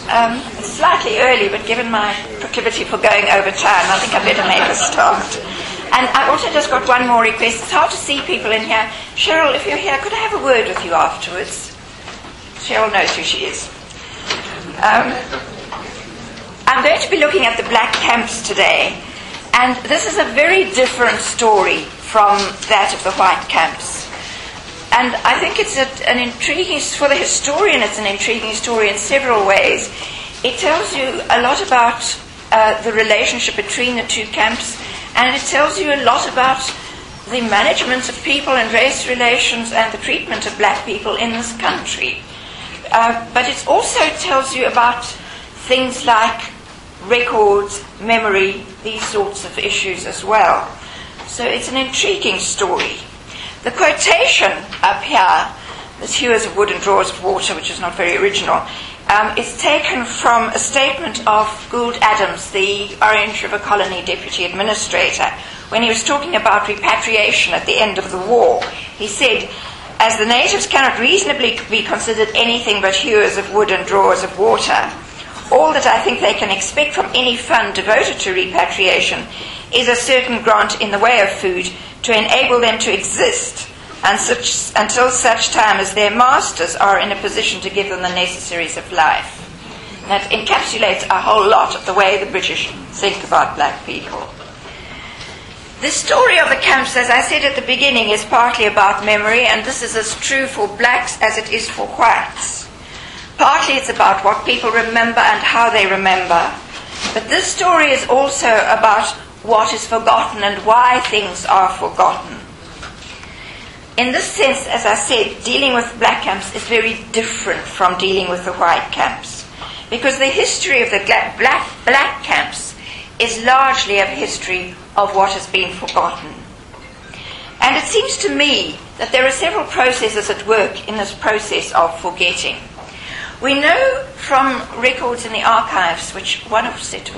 It's slightly early, but given my proclivity for going over time, I think I better make a start. And I also just got one more request. It's hard to see people in here. Cheryl, if you're here, could I have a word with you afterwards? Cheryl knows who she is. I'm going to be looking at the black camps today, and this is a very different story from that of the white camps. And I think it's an intriguing, for the historian, it's an intriguing story in several ways. It tells you a lot about the relationship between the two camps, and it tells you a lot about the management of people and race relations and the treatment of black people in this country. But it also tells you about things like records, memory, these sorts of issues as well. So it's an intriguing story. The quotation up here, this hewers of wood and drawers of water, which is not very original, is taken from a statement of Gould Adams, the Orange River Colony Deputy Administrator, when he was talking about repatriation at the end of the war. He said, "As the natives cannot reasonably be considered anything but hewers of wood and drawers of water, all that I think they can expect from any fund devoted to repatriation is a certain grant in the way of food to enable them to exist until such time as their masters are in a position to give them the necessaries of life." That encapsulates a whole lot of the way the British think about black people. The story of the camps, as I said at the beginning, is partly about memory, and this is as true for blacks as it is for whites. Partly it's about what people remember and how they remember, but this story is also about what is forgotten and why things are forgotten. In this sense, as I said, dealing with black camps is very different from dealing with the white camps, because the history of the black camps is largely a history of what has been forgotten. And it seems to me that there are several processes at work in this process of forgetting. We know from records in the archives, one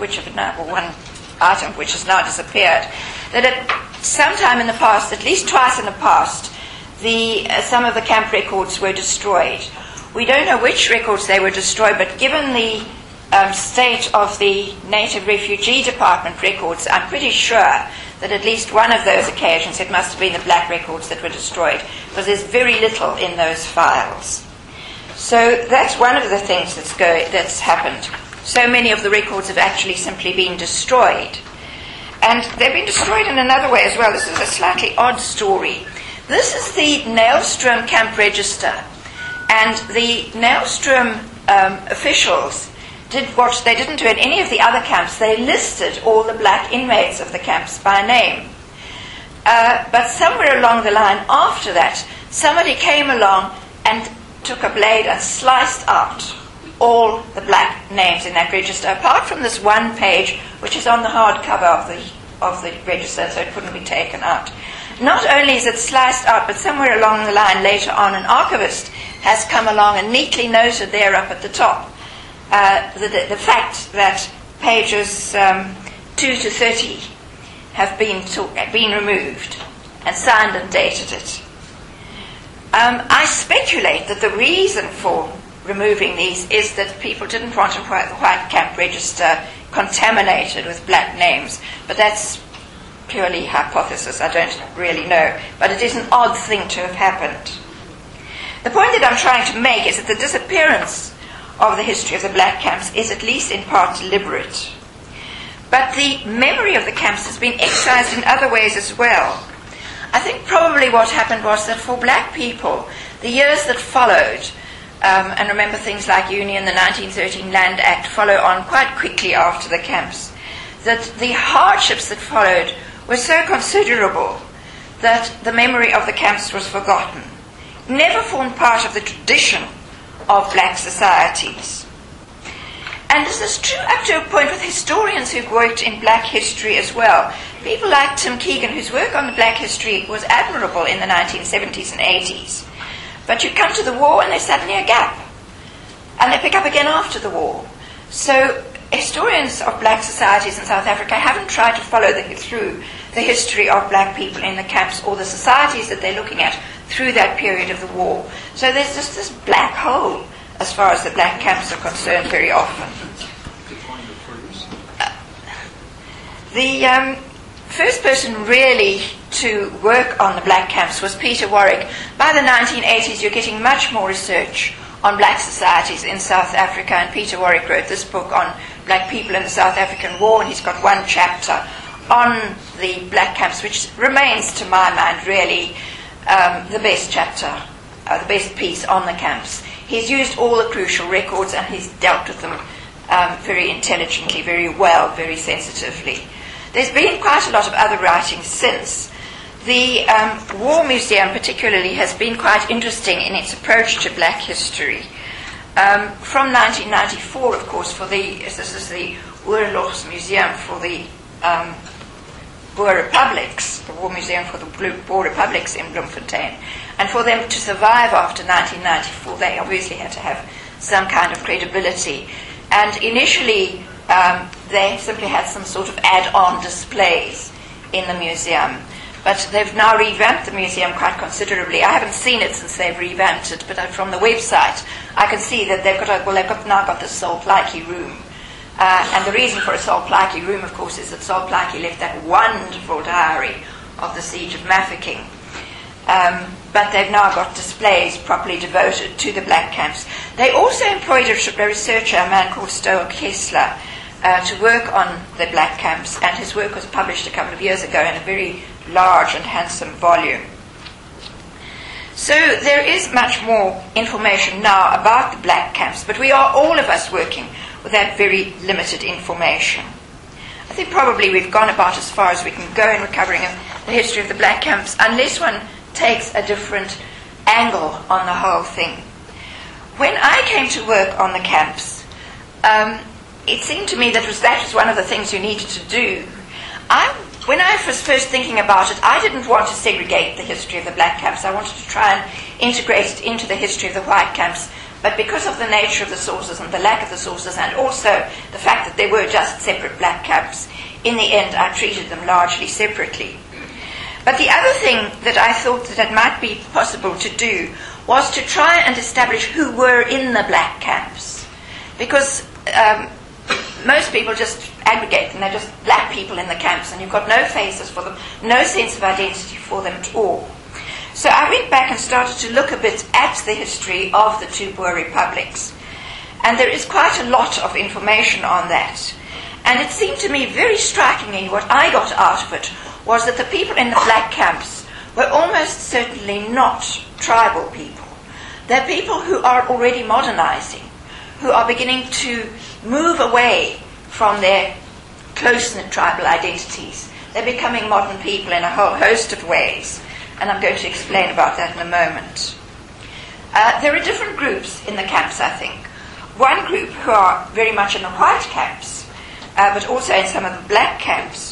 item which has now disappeared, that at some time in the past, at least twice in the past, some of the camp records were destroyed. We don't know which records they were destroyed, but given the state of the Native Refugee Department records, I'm pretty sure that at least one of those occasions it must have been the black records that were destroyed, because there's very little in those files. So that's one of the things that's happened. So many of the records have actually simply been destroyed. And they've been destroyed in another way as well. This is a slightly odd story. This is the Nailstrom Camp Register. And the Nailstrom officials did what they didn't do at any of the other camps. They listed all the black inmates of the camps by name. But somewhere along the line after that, somebody came along and took a blade and sliced out all the black names in that register, apart from this one page, which is on the hard cover of the register, so it couldn't be taken out. Not only is it sliced out, but somewhere along the line later on, an archivist has come along and neatly noted there up at the top the fact that pages 2 to 30 have been removed and signed and dated it. I speculate that the reason for removing these is that people didn't want the white camp register contaminated with black names, but that's purely hypothesis. I don't really know, but it is an odd thing to have happened. The point that I'm trying to make is that the disappearance of the history of the black camps is at least in part deliberate, but the memory of the camps has been excised in other ways as well. I think probably what happened was that for black people, the years that followed, and remember things like Union, the 1913 Land Act, follow on quite quickly after the camps, that the hardships that followed were so considerable that the memory of the camps was forgotten. Never formed part of the tradition of black societies. And this is true up to a point with historians who've worked in black history as well. People like Tim Keegan, whose work on the black history was admirable in the 1970s and 80s. But you come to the war and there's suddenly a gap. And they pick up again after the war. So historians of black societies in South Africa haven't tried to follow through the history of black people in the camps or the societies that they're looking at through that period of the war. So there's just this black hole as far as the black camps are concerned very often. The first person really to work on the black camps was Peter Warwick. By the 1980s, you're getting much more research on black societies in South Africa, and Peter Warwick wrote this book on black people in the South African War, and he's got one chapter on the black camps, which remains, to my mind, really the best chapter, the best piece on the camps. He's used all the crucial records, and he's dealt with them very intelligently, very well, very sensitively. There's been quite a lot of other writing since. The War Museum particularly has been quite interesting in its approach to black history. From 1994, of course, this is the Oorlogs Museum for the Boer Republics, the War Museum for the Boer Republics in Bloemfontein. And for them to survive after 1994, they obviously had to have some kind of credibility. And initially, they simply had some sort of add-on displays in the museum. But they've now revamped the museum quite considerably. I haven't seen it since they've revamped it, but from the website, I can see that they've now got the Sol Plaatje room. And the reason for a Sol Plaatje room, of course, is that Sol Plaatje left that wonderful diary of the Siege of Mafeking. But they've now got displays properly devoted to the black camps. They also employed a researcher, a man called Stoel Kessler, to work on the black camps, and his work was published a couple of years ago in a very large and handsome volume. So there is much more information now about the black camps, but we are all of us working with that very limited information. I think probably we've gone about as far as we can go in recovering the history of the black camps, unless one takes a different angle on the whole thing. When I came to work on the camps, it seemed to me that was one of the things you needed to do. When I was first thinking about it, I didn't want to segregate the history of the black camps. I wanted to try and integrate it into the history of the white camps. But because of the nature of the sources and the lack of the sources, and also the fact that they were just separate black camps, in the end I treated them largely separately. But the other thing that I thought that it might be possible to do was to try and establish who were in the black camps. Because most people just aggregate them, they're just black people in the camps, and you've got no faces for them, no sense of identity for them at all. So I went back and started to look a bit at the history of the two Boer republics. And there is quite a lot of information on that. And it seemed to me very strikingly, what I got out of it was that the people in the black camps were almost certainly not tribal people. They're people who are already modernizing, who are beginning to move away from their close-knit tribal identities. They're becoming modern people in a whole host of ways, and I'm going to explain about that in a moment. There are different groups in the camps, I think. One group who are very much in the white camps, but also in some of the black camps,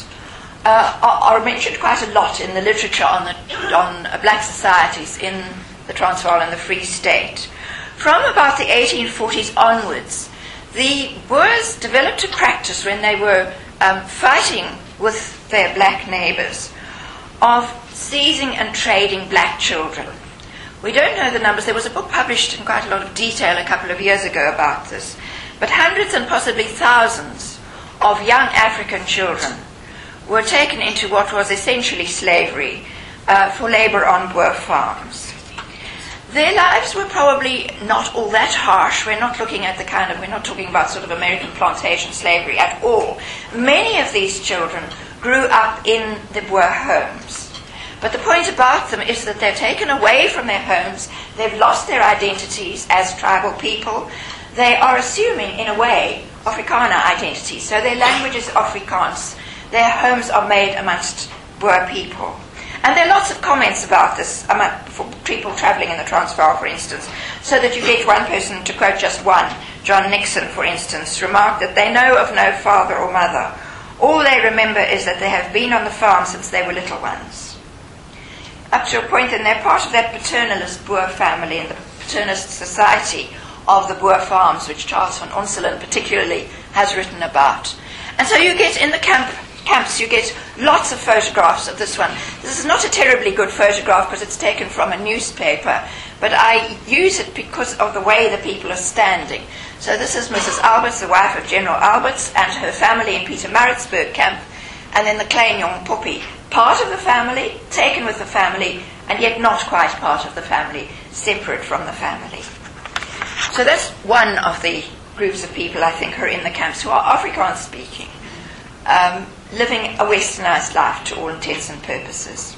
are mentioned quite a lot in the literature on black societies in the Transvaal and the Free State. From about the 1840s onwards, the Boers developed a practice when they were fighting with their black neighbours of seizing and trading black children. We don't know the numbers. There was a book published in quite a lot of detail a couple of years ago about this. But hundreds and possibly thousands of young African children were taken into what was essentially slavery for labour on Boer farms. Their lives were probably not all that harsh. We're not looking at we're not talking about sort of American plantation slavery at all. Many of these children grew up in the Boer homes. But the point about them is that they're taken away from their homes, they've lost their identities as tribal people, they are assuming, in a way, Afrikaner identities. So their language is Afrikaans, their homes are made amongst Boer people. And there are lots of comments about this for people travelling in the Transvaal, for instance, so that you get one person, to quote just one, John Nixon, for instance, remarked that they know of no father or mother. All they remember is that they have been on the farm since they were little ones. Up to a point, and they're part of that paternalist Boer family and the paternalist society of the Boer farms, which Charles van Onselen particularly has written about. And so you get in the camps, you get lots of photographs of this one. This is not a terribly good photograph because it's taken from a newspaper, but I use it because of the way the people are standing. So this is Mrs. Alberts, the wife of General Alberts, and her family in Pietermaritzburg camp, and then the Klein Jong Poppy, part of the family, taken with the family, and yet not quite part of the family, separate from the family. So that's one of the groups of people, I think, who are in the camps, who are Afrikaans speaking, living a westernized life to all intents and purposes.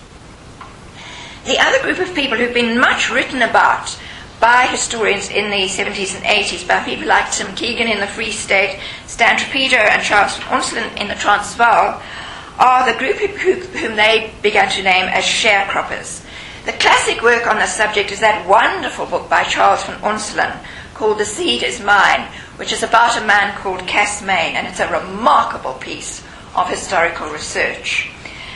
The other group of people who've been much written about by historians in the 70s and 80s, by people like Tim Keegan in the Free State, Stan Trapedo and Charles van Onselen in the Transvaal, are the group whom they began to name as sharecroppers. The classic work on this subject is that wonderful book by Charles van Onselen called The Seed is Mine, which is about a man called Cass Mayne, and it's a remarkable piece of historical research.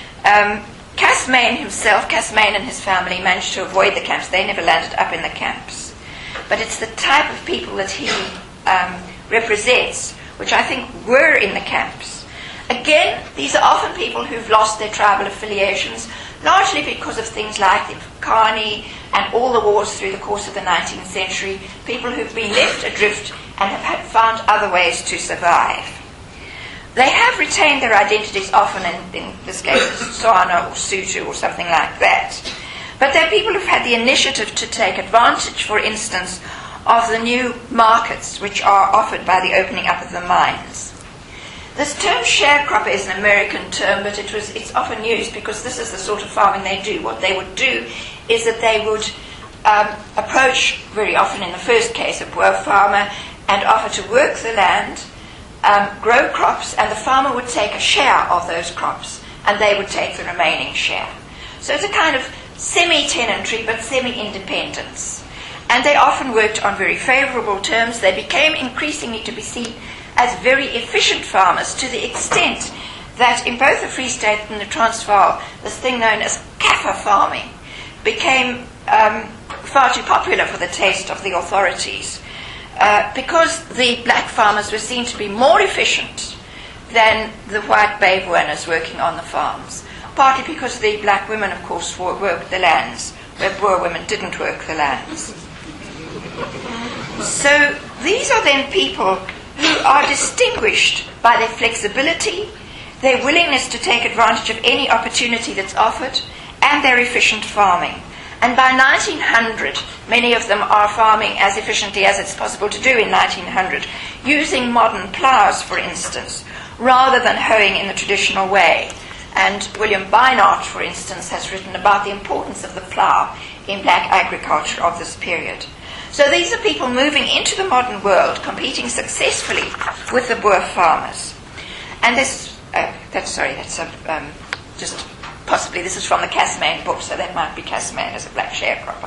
Cass Mayne himself, Cass Mayne and his family managed to avoid the camps. They never landed up in the camps. But it's the type of people that he represents, which I think were in the camps. Again, these are often people who've lost their tribal affiliations, largely because of things like the Khani and all the wars through the course of the 19th century, people who've been left adrift and have found other ways to survive. They have retained their identities often, in this case, Tswana or Sotho or something like that. But they're people who've had the initiative to take advantage, for instance, of the new markets which are offered by the opening up of the mines. This term sharecropper is an American term, but it's often used because this is the sort of farming they do. What they would do is that they would approach, very often in the first case, a Boer farmer and offer to work the land, grow crops, and the farmer would take a share of those crops, and they would take the remaining share. So it's a kind of semi-tenantry, but semi-independence. And they often worked on very favourable terms. They became increasingly to be seen as very efficient farmers, to the extent that in both the Free State and the Transvaal, this thing known as Kaffir farming became far too popular for the taste of the authorities, because the black farmers were seen to be more efficient than the white babe owners working on the farms, partly because the black women, of course, worked the lands, where Boer women didn't work the lands. So these are then people who are distinguished by their flexibility, their willingness to take advantage of any opportunity that's offered, and their efficient farming. And by 1900, many of them are farming as efficiently as it's possible to do in 1900, using modern ploughs, for instance, rather than hoeing in the traditional way. And William Beinart, for instance, has written about the importance of the plough in black agriculture of this period. So these are people moving into the modern world, competing successfully with the Boer farmers. And this, just possibly this is from the Cass Mayne book, so that might be Cass Mayne as a black sharecropper.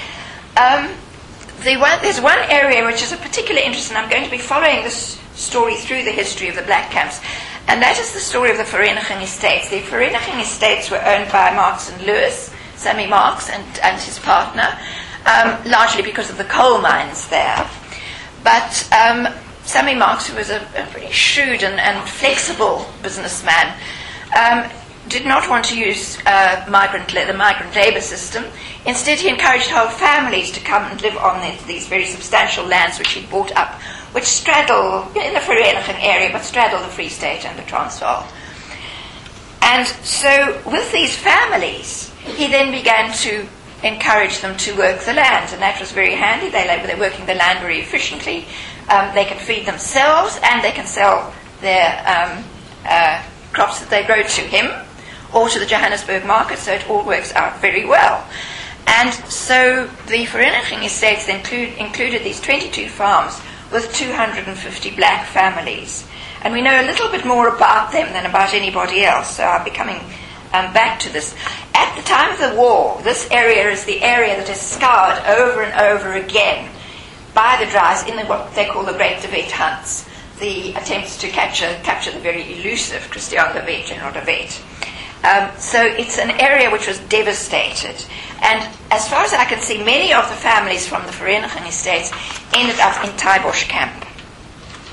There's one area which is of particular interest, and I'm going to be following this story through the history of the black camps, and that is the story of the Vereniging Estates. The Vereniging Estates were owned by Marx and Lewis, Sammy Marx and his partner, largely because of the coal mines there. But Sammy Marx, who was a very shrewd and flexible businessman, did not want to use the migrant labour system. Instead, he encouraged whole families to come and live on these very substantial lands which he bought up, which straddle, in the Vereniging area, but straddle the Free State and the Transvaal. And so with these families, he then began to encourage them to work the land, and that was very handy. They're working the land very efficiently. They can feed themselves, and they can sell their crops that they grow to him or to the Johannesburg market, so it all works out very well. And so the Vereniging Estates included these 22 farms with 250 black families. And we know a little bit more about them than about anybody else, so I'll be coming back to this. At the time of the war, this area is the area that is scoured over and over again by the Drys in what they call the Great de Wet hunts, the attempts to capture the very elusive Christian de Wet, General de Wet. So it's an area which was devastated. And as far as I can see, many of the families from the Vereniging Estates ended up in Taaibosch camp.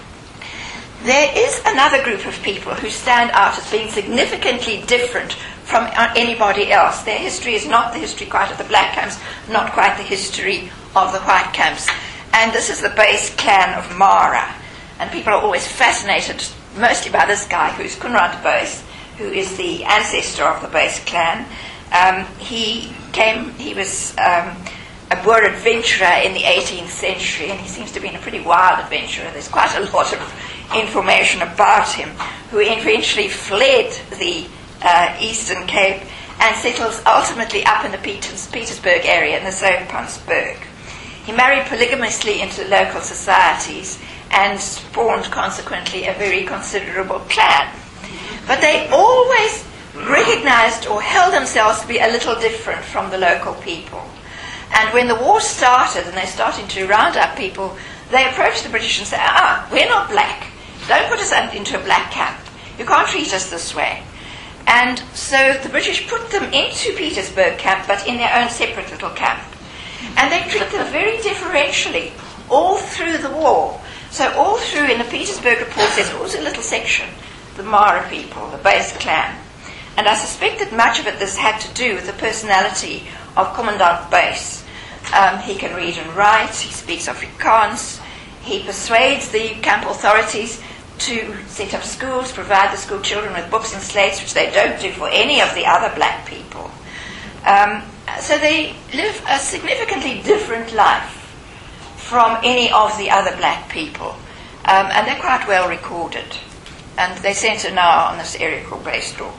There is another group of people who stand out as being significantly different from anybody else. Their history is not the history quite of the black camps, not quite the history of the white camps. And this is the base clan of Mara. And people are always fascinated, mostly by this guy, who's Kunrad Bose, who is the ancestor of the base clan. He was a Boer adventurer in the 18th century, and he seems to have been a pretty wild adventurer. There's quite a lot of information about him, who eventually fled the Eastern Cape and settles ultimately up in the Petersburg area, in the Zoutpansberg. He married polygamously into local societies and spawned, consequently, a very considerable clan. But they always recognized or held themselves to be a little different from the local people. And when the war started and they're starting to round up people, they approached the British and said, we're not black. Don't put us into a black camp. You can't treat us this way. And so the British put them into Petersburg camp, but in their own separate little camp. And they treated them very differentially all through the war. So all through in the Petersburg reports, there's also a little section, the Mara people, the base clan. And I suspect that much of it this had to do with the personality of Commandant Base. He can read and write, he speaks Afrikaans, he persuades the camp authorities to set up schools, provide the school children with books and slates, which they don't do for any of the other black people. So they live a significantly different life from any of the other black people. And they're quite well recorded. And they centre now on this area called Baystorp.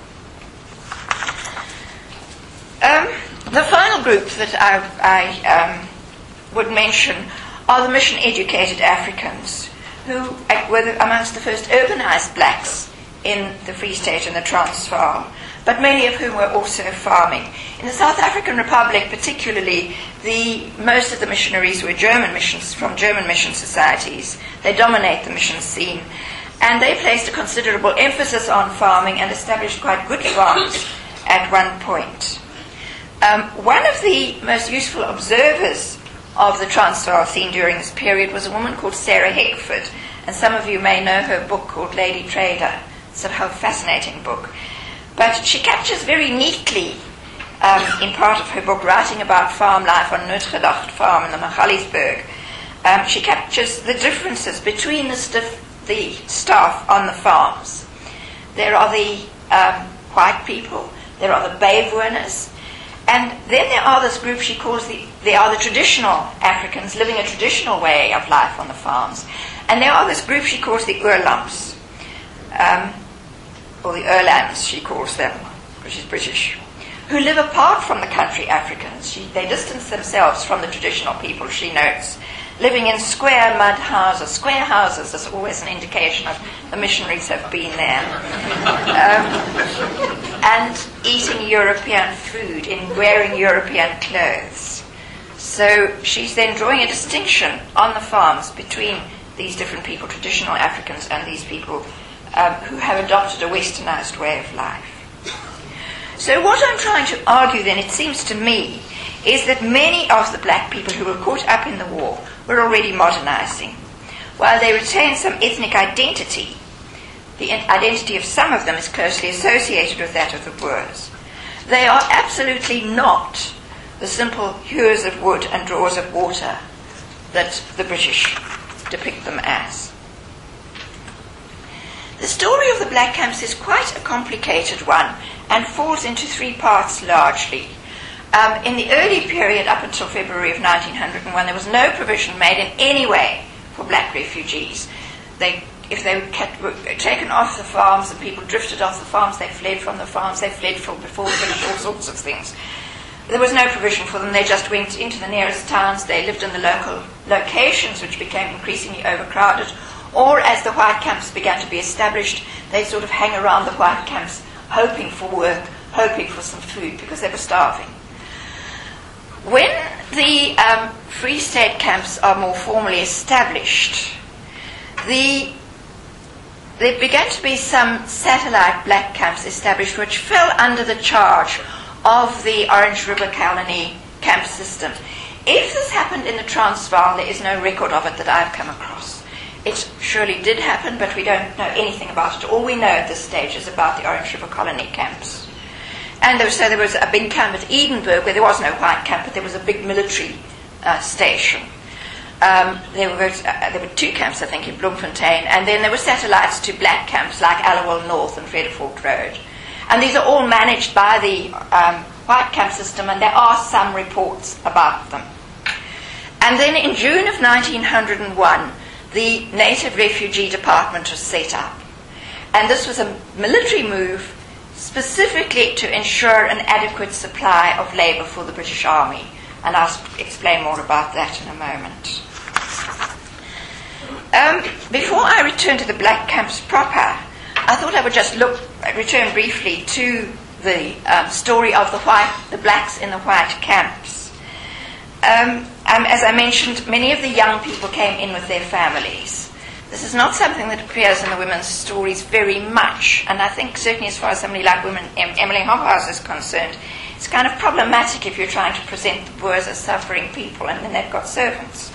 The final group that I would mention are the mission-educated Africans, who were amongst the first urbanized blacks in the Free State and the Transvaal, but many of whom were also farming. In the South African Republic particularly, most of the missionaries were German missions, from German mission societies. They dominate the mission scene. And they placed a considerable emphasis on farming and established quite good farms at one point. One of the most useful observers of the Transvaal scene during this period was a woman called Sarah Heckford, and some of you may know her book called Lady Trader. It's a whole fascinating book. But she captures very neatly, in part of her book, writing about farm life on Noordgedacht farm in the Magaliesberg. She captures the differences between the staff on the farms. There are the white people, there are the Baywooners, and then there are this group she calls they are the traditional Africans living a traditional way of life on the farms. And there are this group she calls the Oorlams, or the Erlands she calls them, which is British, who live apart from the country Africans. They distance themselves from the traditional people, she notes, living in square mud houses. Square houses is always an indication of the missionaries have been there. And eating European food, in wearing European clothes. So she's then drawing a distinction on the farms between these different people, traditional Africans, and these people who have adopted a westernized way of life. So what I'm trying to argue then, it seems to me, is that many of the black people who were caught up in the war were already modernizing. While they retain some ethnic identity, the identity of some of them is closely associated with that of the Boers. They are absolutely not the simple hewers of wood and drawers of water that the British depict them as. The story of the black camps is quite a complicated one and falls into three parts largely. In the early period, up until February of 1901, there was no provision made in any way for black refugees. If they were taken off the farms and people drifted off the farms, they fled from the farms, they fled before the British, all sorts of things. There was no provision for them. They just went into the nearest towns. They lived in the local locations, which became increasingly overcrowded. Or as the white camps began to be established, they sort of hang around the white camps, hoping for work, hoping for some food, because they were starving. When the Free State camps are more formally established, there began to be some satellite black camps established which fell under the charge of the Orange River Colony camp system. If this happened in the Transvaal, there is no record of it that I've come across. It surely did happen, but we don't know anything about it. All we know at this stage is about the Orange River Colony camps. And there was a big camp at Edinburgh where there was no white camp, but there was a big military station. There were 2 camps, I think, in Bloemfontein, and then there were satellites to black camps like Allowell North and Frederick Road. And these are all managed by the white camp system, and there are some reports about them. And then in June of 1901, the Native Refugee Department was set up. And this was a military move specifically to ensure an adequate supply of labour for the British Army. And I'll explain more about that in a moment. Before I return to the black camps proper, I thought I would just return briefly to the story of the blacks in the white camps. As I mentioned, many of the young people came in with their families. This is not something that appears in the women's stories very much, and I think certainly as far as somebody like Emily Hobhouse is concerned, it's kind of problematic if you're trying to present the Boers as suffering people and then they've got servants.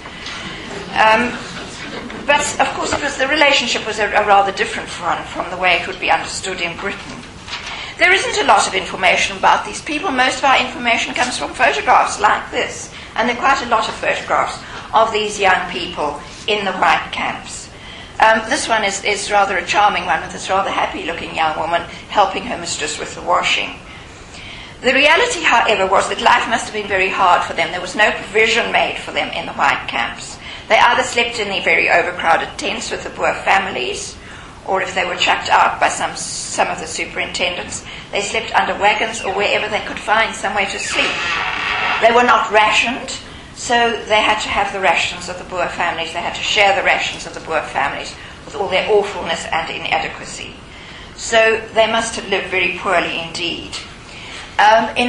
But of course the relationship was a rather different one from the way it would be understood in Britain. There isn't a lot of information about these people. Most of our information comes from photographs like this, and there are quite a lot of photographs of these young people in the white camps. This one is rather a charming one with this rather happy-looking young woman helping her mistress with the washing. The reality, however, was that life must have been very hard for them. There was no provision made for them in the white camps. They either slept in the very overcrowded tents with the Boer families, or if they were chucked out by some of the superintendents, they slept under wagons or wherever they could find somewhere to sleep. They were not rationed, so they had to have the rations of the Boer families. They had to share the rations of the Boer families with all their awfulness and inadequacy. So they must have lived very poorly indeed. In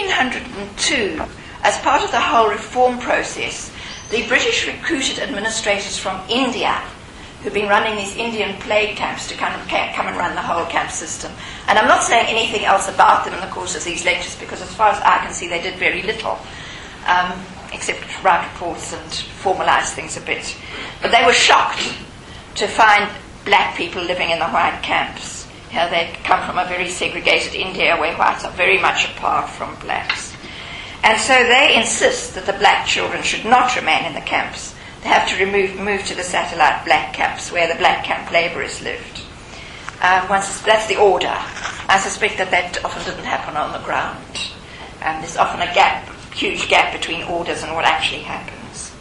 1902, as part of the whole reform process, the British recruited administrators from India who've been running these Indian plague camps to come and run the whole camp system. And I'm not saying anything else about them in the course of these lectures because as far as I can see they did very little, except write reports and formalise things a bit. But they were shocked to find black people living in the white camps. You know, they come from a very segregated India where whites are very much apart from blacks. And so they insist that the black children should not remain in the camps. They have to move to the satellite black camps where the black camp labourers lived. That's the order. I suspect that often didn't happen on the ground. There's often a huge gap between orders and what actually happens.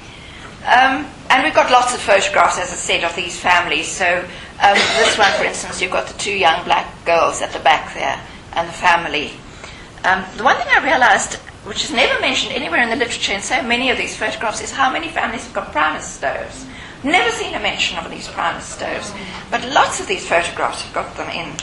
And we've got lots of photographs, as I said, of these families. So this one, for instance, you've got the 2 young black girls at the back there and the family. The one thing I realised, which is never mentioned anywhere in the literature in so many of these photographs, is how many families have got Primus stoves. Never seen a mention of these Primus stoves, but lots of these photographs have got them in.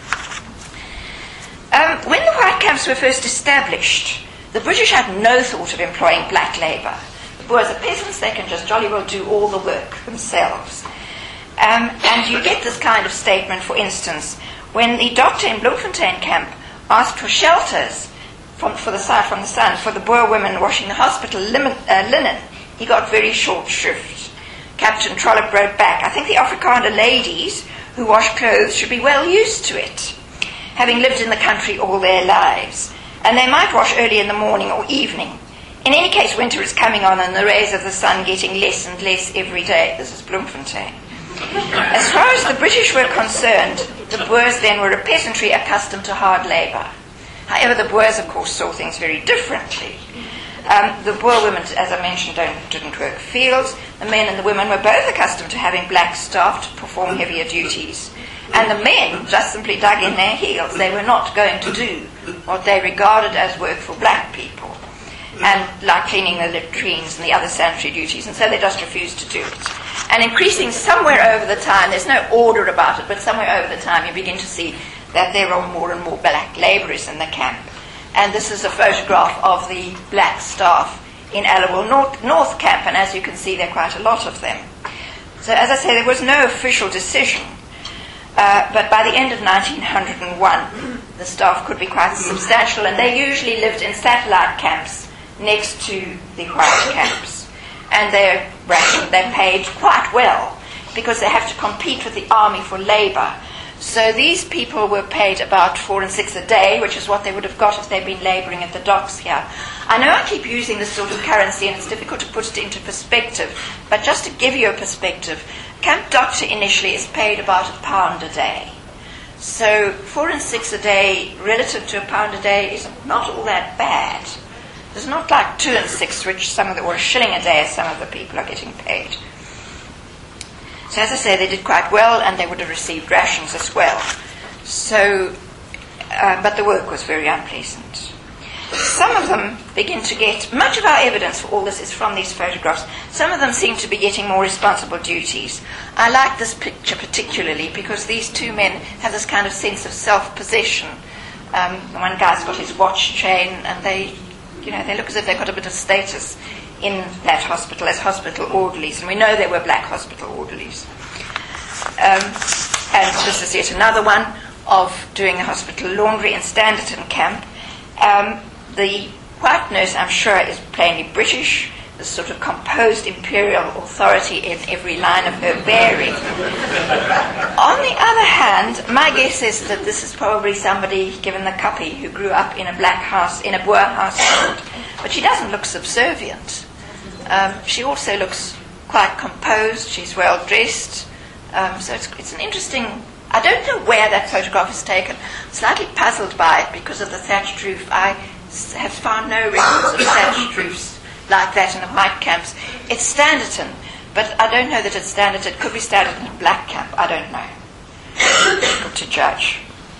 When the white camps were first established, the British had no thought of employing black labour. The Boers are peasants, they can just jolly well do all the work themselves. And you get this kind of statement, for instance, when the doctor in Bloemfontein camp asked for shelters from the sun for the Boer women washing the hospital linen, he got very short shrift. Captain Trollope wrote back, "I think the Afrikaner ladies who wash clothes should be well used to it, having lived in the country all their lives, and they might wash early in the morning or evening. In any case, winter is coming on and the rays of the sun getting less and less every day." This is Bloemfontein. As far as the British were concerned, the Boers then were a peasantry accustomed to hard labour. However, the Boers, of course, saw things very differently. The Boer women, as I mentioned, didn't work fields. The men and the women were both accustomed to having black staff to perform heavier duties. And the men just simply dug in their heels. They were not going to do what they regarded as work for black people, and like cleaning the latrines and the other sanitary duties, and so they just refused to do it. And increasing somewhere over the time, there's no order about it, but somewhere over the time you begin to see that there are more and more black labourers in the camp. And this is a photograph of the black staff in Allowell North camp, and as you can see, there are quite a lot of them. So as I say, there was no official decision, but by the end of 1901, the staff could be quite substantial, and they usually lived in satellite camps next to the white camps. And they're paid quite well, because they have to compete with the army for labour. So these people were paid about 4 and 6 a day, which is what they would have got if they'd been labouring at the docks here. I know I keep using this sort of currency and it's difficult to put it into perspective, but just to give you a perspective, camp doctor initially is paid about £1 a day. So 4 and 6 a day relative to £1 a day is not all that bad. It's not like 2 and 6, which or a shilling a day as some of the people are getting paid. So as I say, they did quite well, and they would have received rations as well. So, but the work was very unpleasant. Some of them begin to get, much of our evidence for all this is from these photographs. Some of them seem to be getting more responsible duties. I like this picture particularly because these two men have this kind of sense of self-possession. The one guy's got his watch chain, and they look as if they've got a bit of status in that hospital as hospital orderlies, and we know they were black hospital orderlies. And this is yet another one of doing a hospital laundry in Standerton Camp. The white nurse, I'm sure, is plainly British, this sort of composed imperial authority in every line of her bearing. On the other hand, my guess is that this is probably somebody, given the Kapi, who grew up in a black house, in a Boer household, but she doesn't look subservient. She also looks quite composed. She's well dressed. So it's an interesting. I don't know where that photograph is taken. I'm slightly puzzled by it because of the thatched roof. I have found no records of thatched roofs like that in the white camps. It's Standerton, but I don't know that it's Standerton. It could be Standerton Black Camp. I don't know. Difficult to judge.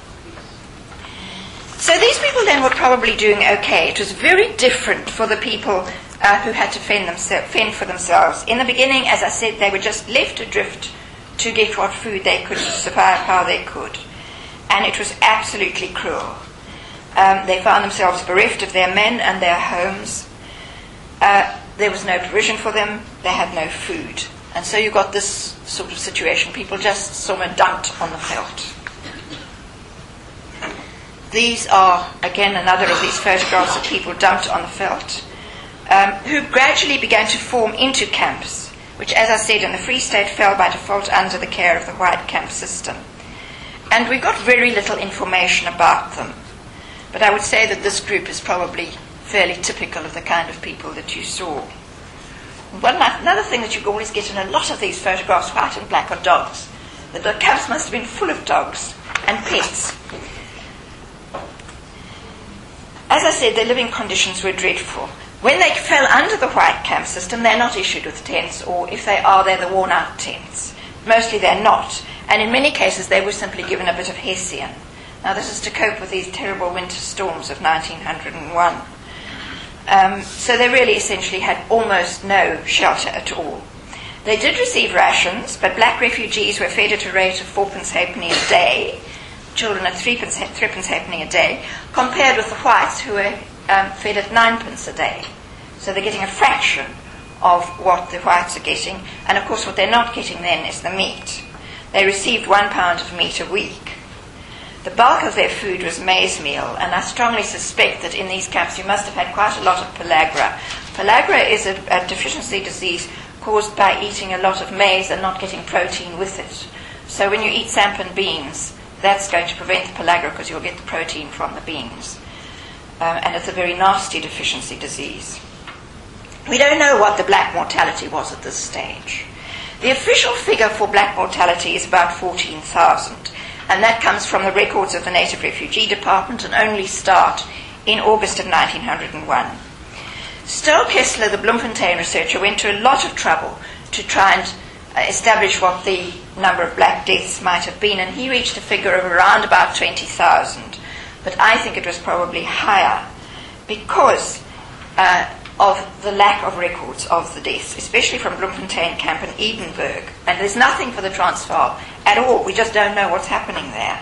So these people then were probably doing okay. It was very different for the people who had to fend for themselves. In the beginning, as I said, they were just left adrift to get what food they could, survive how they could. And it was absolutely cruel. They found themselves bereft of their men and their homes. There was no provision for them. They had no food. And so you got this sort of situation. People just sort of dumped on the veldt. These are, again, another of these photographs of people dumped on the veldt, who gradually began to form into camps, which, as I said, in the Free State fell by default under the care of the white camp system. And we got very little information about them. But I would say that this group is probably fairly typical of the kind of people that you saw. Another thing that you always get in a lot of these photographs, white and black, are dogs. The camps must have been full of dogs and pets. As I said, their living conditions were dreadful. When they fell under the white camp system, they're not issued with tents, or if they are, they're the worn-out tents. Mostly they're not. And in many cases, they were simply given a bit of hessian. Now, this is to cope with these terrible winter storms of 1901. So they really essentially had almost no shelter at all. They did receive rations, but black refugees were fed at a rate of 4p halfpenny a day, children at 3p halfpenny a day, compared with the whites who were fed at 9p a day. So they're getting a fraction of what the whites are getting, and of course what they're not getting then is the meat. They received £1 of meat a week. The bulk of their food was maize meal, and I strongly suspect that in these camps you must have had quite a lot of pellagra. Pellagra is a deficiency disease caused by eating a lot of maize and not getting protein with it. So when you eat sampan beans, that's going to prevent the pellagra because you'll get the protein from the beans. And it's a very nasty deficiency disease. We don't know what the black mortality was at this stage. The official figure for black mortality is about 14,000, and that comes from the records of the Native Refugee Department and only start in August of 1901. Stowell Kessler, the Bloemfontein researcher, went to a lot of trouble to try and establish what the number of black deaths might have been, and he reached a figure of around about 20,000. But I think it was probably higher because of the lack of records of the deaths, especially from Bloemfontein Camp and Edenburg. And there's nothing for the Transvaal at all. We just don't know what's happening there.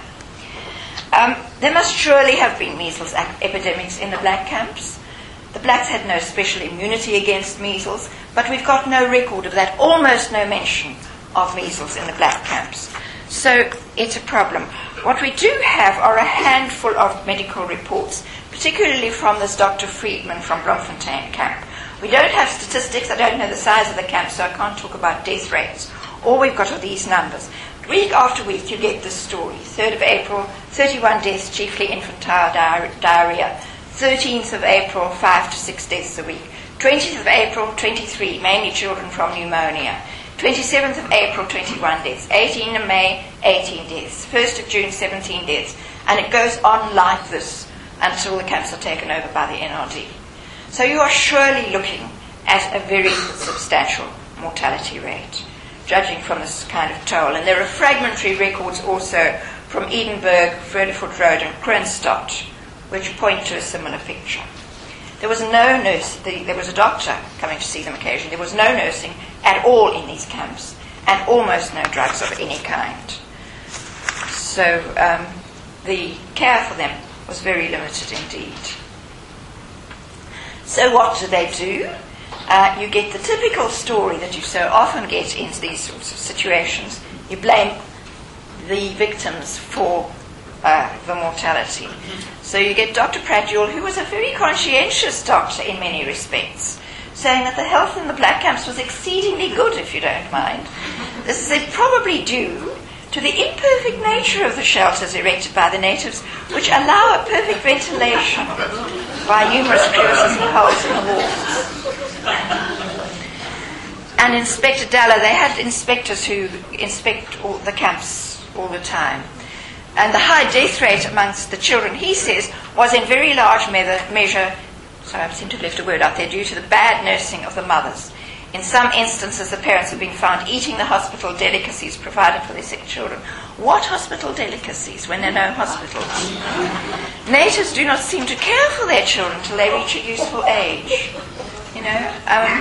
There must surely have been measles epidemics in the black camps. The blacks had no special immunity against measles, but we've got no record of that, almost no mention of measles in the black camps. So it's a problem. What we do have are a handful of medical reports, particularly from this Dr. Friedman from Bloemfontein Camp. We don't have statistics. I don't know the size of the camp, so I can't talk about death rates. All we've got are these numbers. Week after week, you get this story. 3rd of April, 31 deaths, chiefly infantile diarrhea. 13th of April, 5 to 6 deaths a week. 20th of April, 23, mainly children from pneumonia. 27th of April, 21 deaths. 18th of May, 18 deaths. 1st of June, 17 deaths. And it goes on like this until the camps are taken over by the NRD. So you are surely looking at a very substantial mortality rate, judging from this kind of toll. And there are fragmentary records also from Edinburgh, Frederick Road and Kroonstad, which point to a similar picture. There was no nurse, there was a doctor coming to see them occasionally. There was no nursing at all in these camps, and almost no drugs of any kind. So the care for them was very limited indeed. So what do they do? You get the typical story that you so often get in these sorts of situations. You blame the victims for the mortality. So you get Dr. Pradjul, who was a very conscientious doctor in many respects, saying that the health in the black camps was exceedingly good, if you don't mind. This is probably due to the imperfect nature of the shelters erected by the natives, which allow a perfect ventilation by numerous crevices and holes in the walls. And Inspector Dalla, they had inspectors who inspect all the camps all the time. And the high death rate amongst the children, he says, was in very large measure, sorry, I seem to have left a word out there, due to the bad nursing of the mothers. In some instances, the parents have been found eating the hospital delicacies provided for their sick children. What hospital delicacies when there are no hospitals? Natives do not seem to care for their children until they reach a useful age. You know?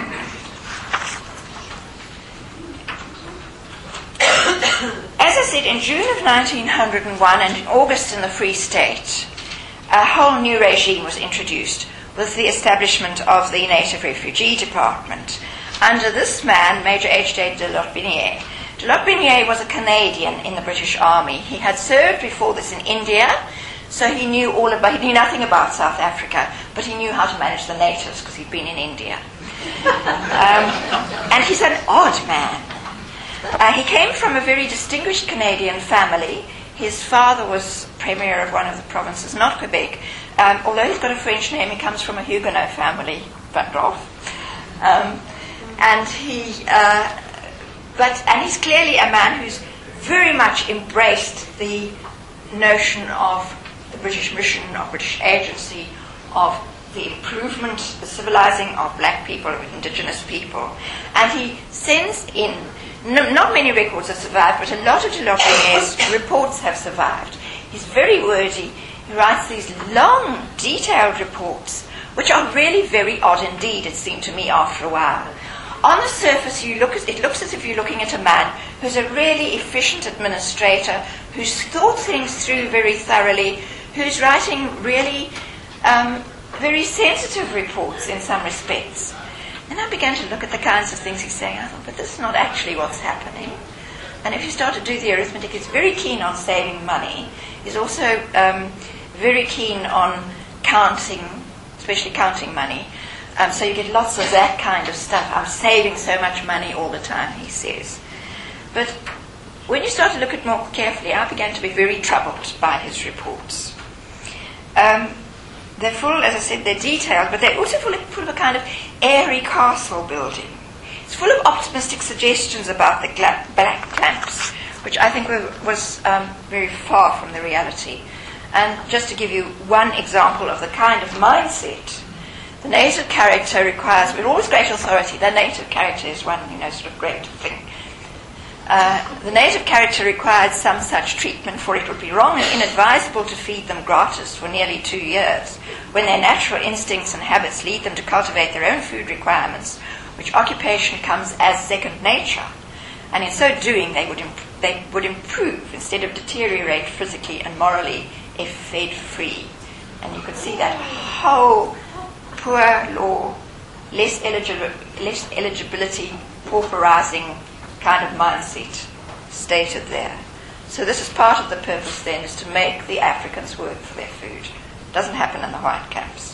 As I said, in June of 1901 and in August in the Free State, a whole new regime was introduced with the establishment of the Native Refugee Department. Under this man, Major H.J. de Lotbiniere. De Lotbiniere was a Canadian in the British Army. He had served before this in India, so he knew nothing about South Africa, but he knew how to manage the natives because he'd been in India. And he's an odd man. He came from a very distinguished Canadian family. His father was premier of one of the provinces, not Quebec. Although he's got a French name, he comes from a Huguenot family, Van Gogh. And he's clearly a man who's very much embraced the notion of the British mission, of British agency, of the improvement, the civilizing of black people, of indigenous people. And he sends in, not many records have survived, but a lot of de Lotbiniere's reports have survived. He's very wordy. He writes these long, detailed reports, which are really very odd indeed, it seemed to me after a while. On the surface, it looks as if you're looking at a man who's a really efficient administrator, who's thought things through very thoroughly, who's writing really very sensitive reports in some respects. Then I began to look at the kinds of things he's saying. I thought, but this is not actually what's happening. And if you start to do the arithmetic, he's very keen on saving money. He's also very keen on counting, especially counting money. So you get lots of that kind of stuff. I'm saving so much money all the time, he says. But when you start to look at it more carefully, I began to be very troubled by his reports. They're full, as I said, they're detailed, but they're also full of a kind of airy castle building. It's full of optimistic suggestions about the black camps, which I think was very far from the reality. And just to give you one example of the kind of mindset, the native character requires, with always great authority, the native character is one, sort of great thing. The native character required some such treatment, for it would be wrong and inadvisable to feed them gratis for nearly 2 years, when their natural instincts and habits lead them to cultivate their own food requirements, which occupation comes as second nature. And in so doing, they would improve instead of deteriorate physically and morally if fed free. And you can see that whole poor law, less eligibility, pauperizing kind of mindset stated there. So this is part of the purpose then, is to make the Africans work for their food. It doesn't happen in the white camps.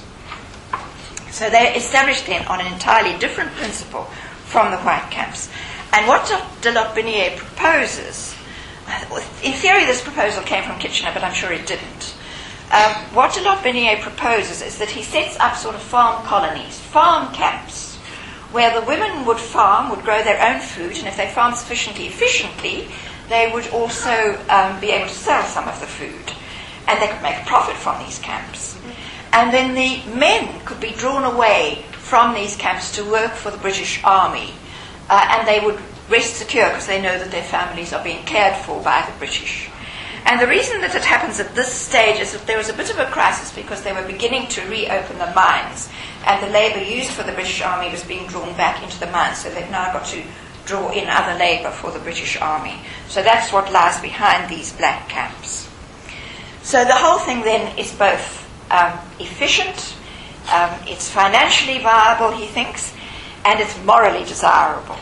So they're established then on an entirely different principle from the white camps. And what de Lotbiniere proposes in theory this proposal came from Kitchener, but I'm sure it didn't. What de Lotbiniere proposes is that he sets up sort of farm colonies, farm camps, where the women would farm, would grow their own food, and if they farmed sufficiently efficiently, they would also be able to sell some of the food, and they could make a profit from these camps. And then the men could be drawn away from these camps to work for the British Army, and they would rest secure because they know that their families are being cared for by the British. And the reason that it happens at this stage is that there was a bit of a crisis because they were beginning to reopen the mines, and the labour used for the British Army was being drawn back into the mines, so they've now got to draw in other labour for the British Army. So that's what lies behind these black camps. So the whole thing then is both efficient, it's financially viable, he thinks, and it's morally desirable.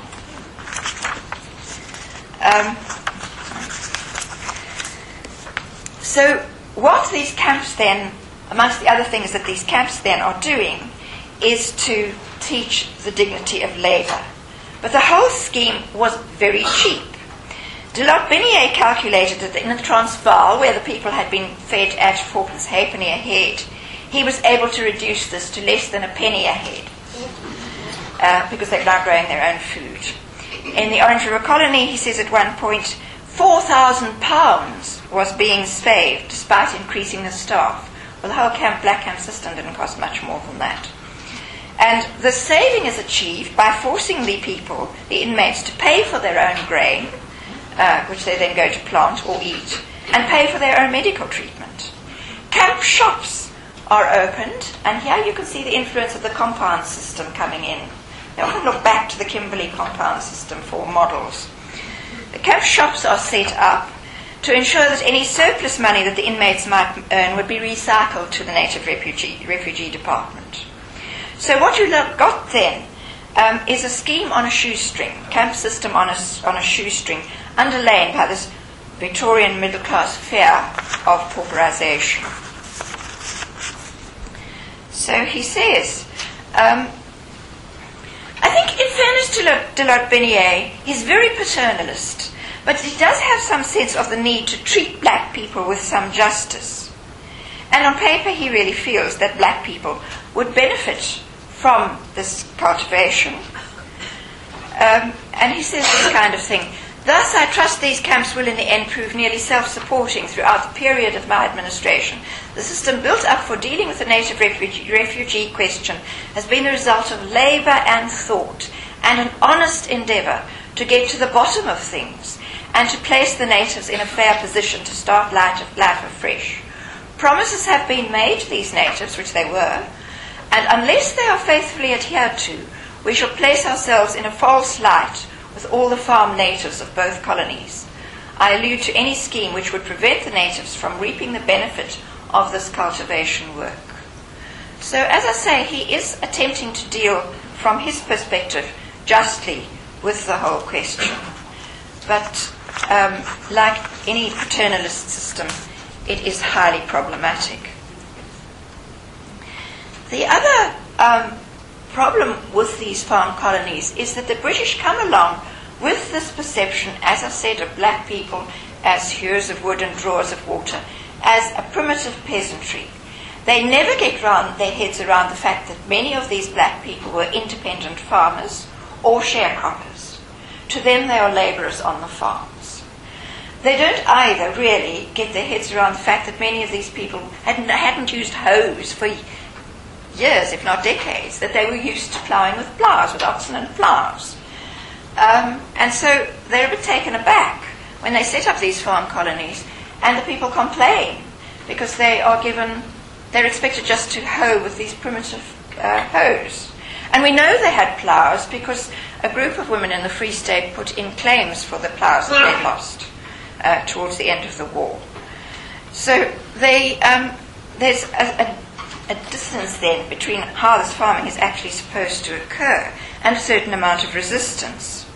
So what these camps then, amongst the other things that these camps then are doing, is to teach the dignity of labour. But the whole scheme was very cheap. De Lotbiniere calculated that in the Transvaal, where the people had been fed at 4pence halfpenny a head, he was able to reduce this to less than a penny a head, because they're now growing their own food. In the Orange River Colony, he says at one point, £4,000 was being saved despite increasing the staff. Well, the whole black camp system didn't cost much more than that. And the saving is achieved by forcing the people, the inmates, to pay for their own grain, which they then go to plant or eat, and pay for their own medical treatment. Camp shops are opened, and here you can see the influence of the compound system coming in. They often look back to the Kimberley compound system for models. The camp shops are set up to ensure that any surplus money that the inmates might earn would be recycled to the Native Refugee Department. So what you got then is a scheme on a shoestring, camp system on a shoestring, underlain by this Victorian middle-class fear of pauperisation. So he says, I think in fairness to de Lotbiniere, he's very paternalist, but he does have some sense of the need to treat black people with some justice. And on paper he really feels that black people would benefit from this cultivation. And he says this kind of thing, thus I trust these camps will in the end prove nearly self-supporting throughout the period of my administration. The system built up for dealing with the native refugee question has been the result of labour and thought and an honest endeavour to get to the bottom of things and to place the natives in a fair position to start life afresh. Promises have been made to these natives, which they were, and unless they are faithfully adhered to, we shall place ourselves in a false light with all the farm natives of both colonies. I allude to any scheme which would prevent the natives from reaping the benefit of this cultivation work. So, as I say, he is attempting to deal from his perspective justly with the whole question. But like any paternalist system, it is highly problematic. The other problem with these farm colonies is that the British come along with this perception, as I said, of black people as hewers of wood and drawers of water, as a primitive peasantry. They never get their heads around the fact that many of these black people were independent farmers or sharecroppers. To them, they are labourers on the farms. They don't either really get their heads around the fact that many of these people hadn't used hoes for years, if not decades, that they were used to ploughing with ploughs, with oxen and ploughs. And so they're a bit taken aback when they set up these farm colonies, and the people complain because they're expected just to hoe with these primitive hoes. And we know they had ploughs because a group of women in the Free State put in claims for the ploughs that they lost towards the end of the war. So there's a distance then between how this farming is actually supposed to occur and a certain amount of resistance.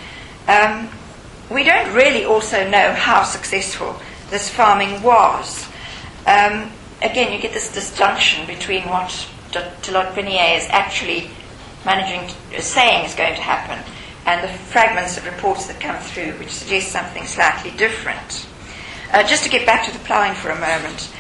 We don't really also know how successful this farming was. Again, you get this disjunction between what de Lotbiniere is actually saying is going to happen and the fragments of reports that come through, which suggest something slightly different. Just to get back to the ploughing for a moment,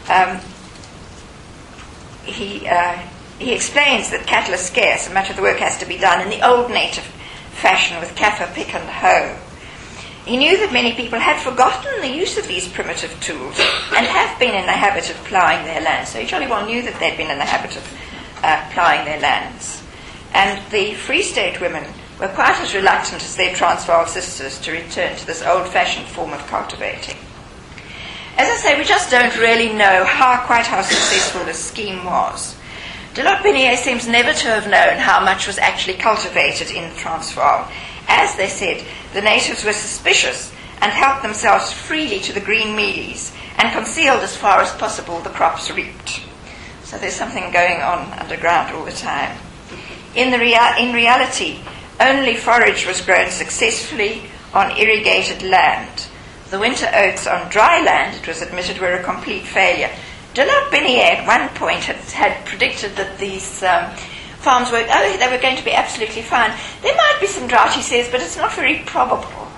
he explains that cattle are scarce and much of the work has to be done in the old native fashion with kaffer, pick and hoe. He knew that many people had forgotten the use of these primitive tools and have been in the habit of ploughing their lands. So he jolly well knew that they'd been in the habit of ploughing their lands. And the Free State women were quite as reluctant as their Transvaal sisters to return to this old-fashioned form of cultivating. As I say, we just don't really know quite how successful this scheme was. De Lotbiniere seems never to have known how much was actually cultivated in Transvaal. As they said, the natives were suspicious and helped themselves freely to the green mealies and concealed as far as possible the crops reaped. So there's something going on underground all the time. In reality, only forage was grown successfully on irrigated land. The winter oats on dry land, it was admitted, were a complete failure. De Lotbiniere at one point had predicted that these farms were going to be absolutely fine. There might be some drought, he says, but it's not very probable.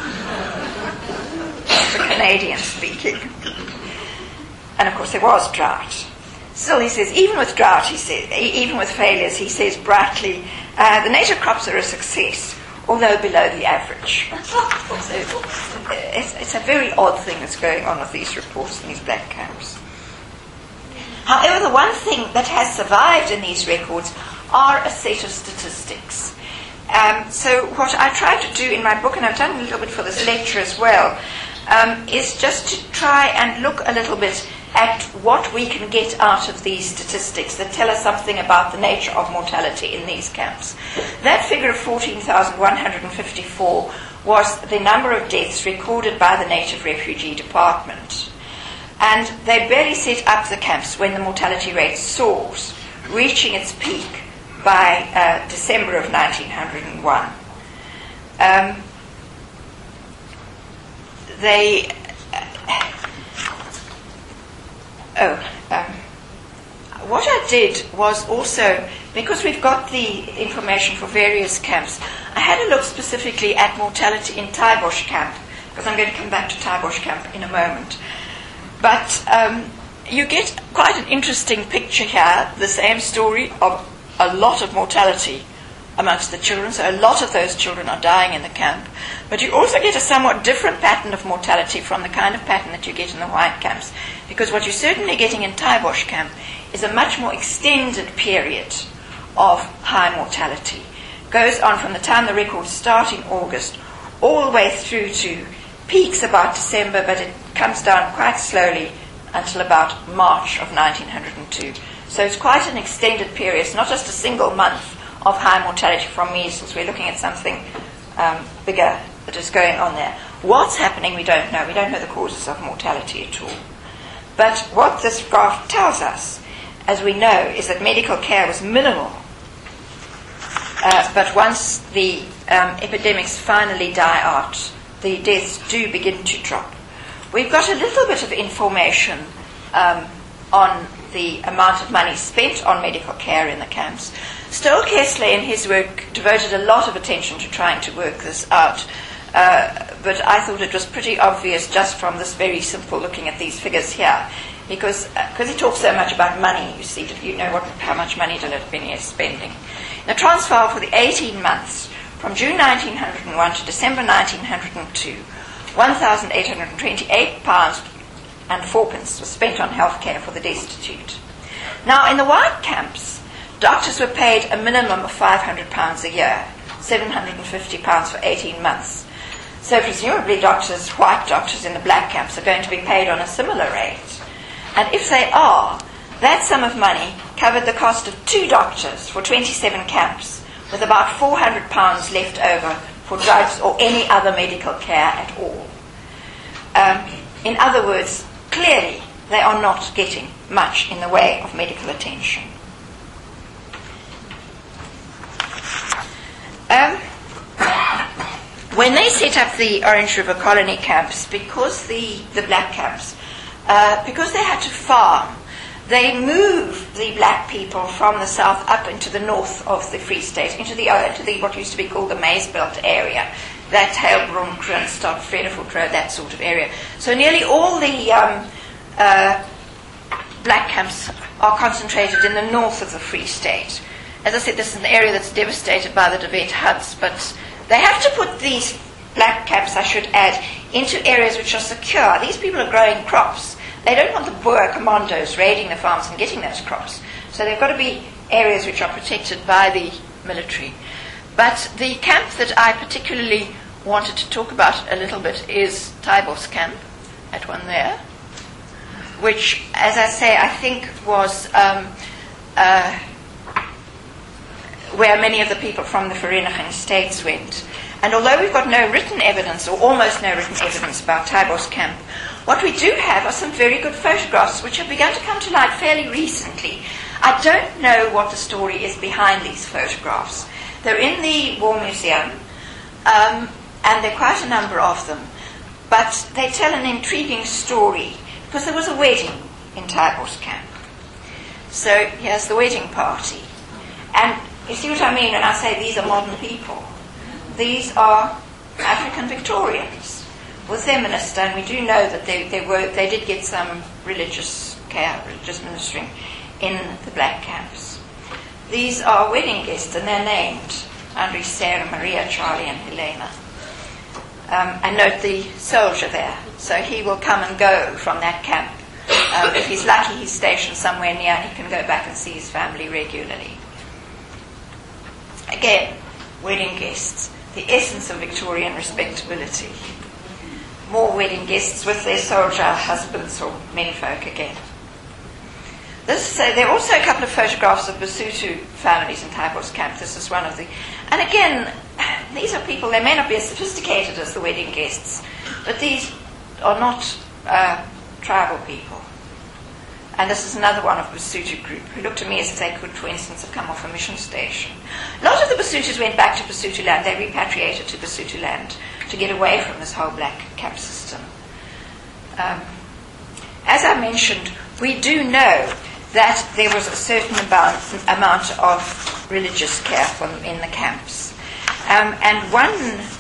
The Canadian speaking. And of course there was drought. Still, he says, even with drought, he says, even with failures, he says brightly, the native crops are a success, although below the average. So it's a very odd thing that's going on with these reports in these black camps. However, the one thing that has survived in these records are a set of statistics. So what I try to do in my book, and I've done a little bit for this lecture as well, is just to try and look a little bit at what we can get out of these statistics that tell us something about the nature of mortality in these camps. That figure of 14,154 was the number of deaths recorded by the Native Refugee Department. And they barely set up the camps when the mortality rate soars, reaching its peak by December of 1901. What I did was also, because we've got the information for various camps, I had a look specifically at mortality in Taaibosch camp, because I'm going to come back to Taaibosch camp in a moment. But you get quite an interesting picture here, the same story of a lot of mortality amongst the children. So a lot of those children are dying in the camp. But you also get a somewhat different pattern of mortality from the kind of pattern that you get in the white camps. Because what you're certainly getting in Taaibosch camp is a much more extended period of high mortality. It goes on from the time the records start in August all the way through to peaks about December, but it comes down quite slowly until about March of 1902. So it's quite an extended period. It's not just a single month of high mortality from measles. We're looking at something bigger that is going on there. What's happening, we don't know. We don't know the causes of mortality at all. But what this graph tells us, as we know, is that medical care was minimal. But once the epidemics finally die out, the deaths do begin to drop. We've got a little bit of information on the amount of money spent on medical care in the camps. Stowell Kessler, in his work, devoted a lot of attention to trying to work this out. But I thought it was pretty obvious just from this very simple looking at these figures here. Because he talks so much about money, you see, you know how much money De Lotbiniere is spending. The Transvaal for the 18 months, from June 1901 to December 1902, £1,828 and 4 pence was spent on health care for the destitute. Now, in the white camps, doctors were paid a minimum of £500 a year, £750 for 18 months. So presumably white doctors in the black camps are going to be paid on a similar rate. And if they are, that sum of money covered the cost of 2 doctors for 27 camps, with about £400 left over for drugs or any other medical care at all. In other words, clearly they are not getting much in the way of medical attention. When they set up the Orange River colony camps, because the black camps, because they had to farm, they move the black people from the south up into the north of the Free State, into the what used to be called the Maize Belt area. That's Heilbronn, Kroonstad, Vredefort Road, that sort of area. So nearly all the black camps are concentrated in the north of the Free State. As I said, this is an area that's devastated by the De Wet Huts, but they have to put these black camps, I should add, into areas which are secure. These people are growing crops. They don't want the Boer commandos raiding the farms and getting those crops. So they've got to be areas which are protected by the military. But the camp that I particularly wanted to talk about a little bit is Taibos camp, that one there, which, as I say, I think was where many of the people from the Vereniging States went. And although we've got no written evidence, or almost no written evidence about Taibos camp, what we do have are some very good photographs which have begun to come to light fairly recently. I don't know what the story is behind these photographs. They're in the War Museum, and there are quite a number of them. But they tell an intriguing story, because there was a wedding in Taibos camp. So here's the wedding party. And you see what I mean when I say these are modern people? These are African Victorians with their minister, and we do know that they did get some religious care, religious ministering in the black camps. These are wedding guests, and they're named Andries, Sarah, Maria, Charlie, and Helena. And note the soldier there. So he will come and go from that camp. If he's lucky, he's stationed somewhere near, and he can go back and see his family regularly. Again, wedding guests, the essence of Victorian respectability. More wedding guests with their soldier husbands or menfolk again. There are also a couple of photographs of Basotho families in Taibos camp. This is one of the... And again, these are people, they may not be as sophisticated as the wedding guests, but these are not tribal people. And this is another one of the Basotho group, who looked to me as if they could, for instance, have come off a mission station. A lot of the Basothos went back to Basotho land. They repatriated to Basotho land to get away from this whole black camp system. As I mentioned, we do know that there was a certain amount of religious care for them in the camps. And one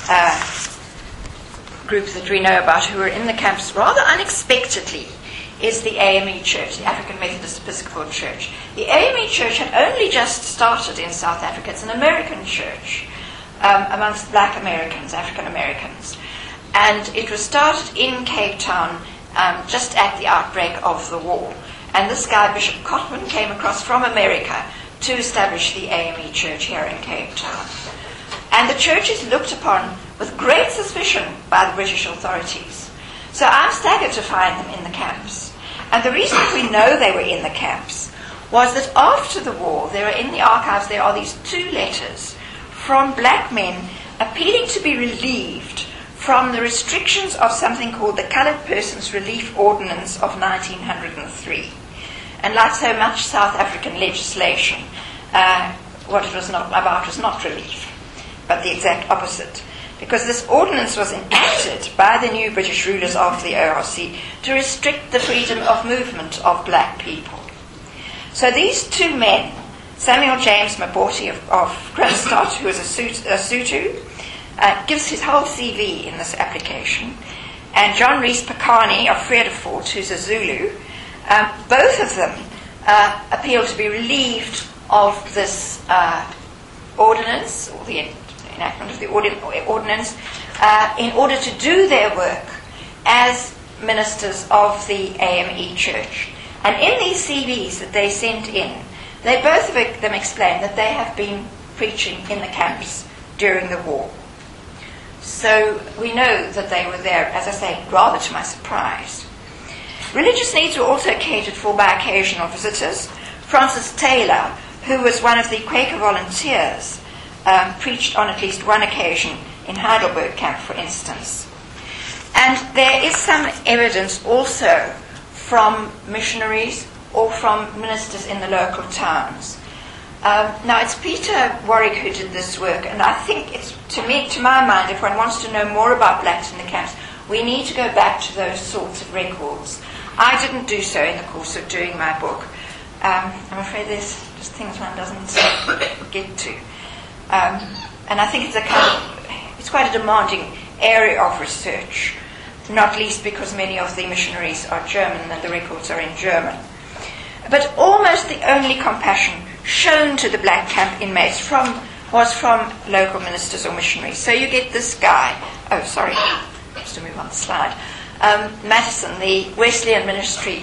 group that we know about who were in the camps rather unexpectedly is the AME Church, the African Methodist Episcopal Church. The AME Church had only just started in South Africa. It's an American church amongst black Americans, African Americans. And it was started in Cape Town just at the outbreak of the war. And this guy, Bishop Cotman, came across from America to establish the AME Church here in Cape Town. And the church is looked upon with great suspicion by the British authorities. So I'm staggered to find them in the camps. And the reason we know they were in the camps was that after the war, there are in the archives, there are these 2 letters from black men appealing to be relieved from the restrictions of something called the Coloured Persons Relief Ordinance of 1903. And like so much South African legislation, what it was not about was not relief, but the exact opposite. Because this ordinance was enacted by the new British rulers of the ORC to restrict the freedom of movement of black people. So these 2 men, Samuel James Maboti of Kroonstad, who is a Sotho, gives his whole CV in this application, and John Rees Pakani of Vredefort, who's a Zulu, both of them appeal to be relieved of this ordinance, or the enactment of the ordinance, in order to do their work as ministers of the AME Church. And in these CVs that they sent in, they both of them explain that they have been preaching in the camps during the war. So we know that they were there, as I say, rather to my surprise. Religious needs were also catered for by occasional visitors. Francis Taylor, who was one of the Quaker volunteers, preached on at least one occasion in Heidelberg camp, for instance. And there is some evidence also from missionaries or from ministers in the local towns. Now, it's Peter Warwick who did this work, and I think it's, to my mind, if one wants to know more about blacks in the camps, we need to go back to those sorts of records. I didn't do so in the course of doing my book. I'm afraid there's just things one doesn't get to. And I think it's quite a demanding area of research, not least because many of the missionaries are German and the records are in German. But almost the only compassion shown to the black camp inmates was from local ministers or missionaries. So you get this guy, just to move on the slide, Matheson, the Wesleyan minister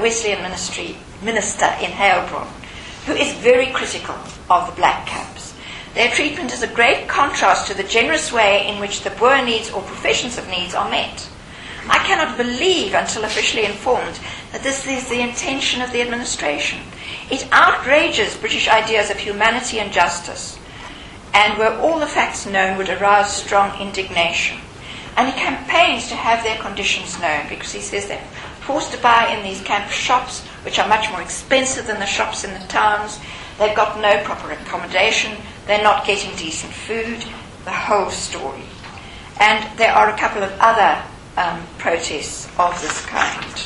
in Heilbronn, who is very critical of the black camps. Their treatment is a great contrast to the generous way in which the Boer needs or professions of needs are met. I cannot believe, until officially informed, that this is the intention of the administration. It outrages British ideas of humanity and justice, and were all the facts known would arouse strong indignation. And he campaigns to have their conditions known, because he says they're forced to buy in these camp shops, which are much more expensive than the shops in the towns. They've got no proper accommodation. They're not getting decent food. The whole story. And there are a couple of other protests of this kind.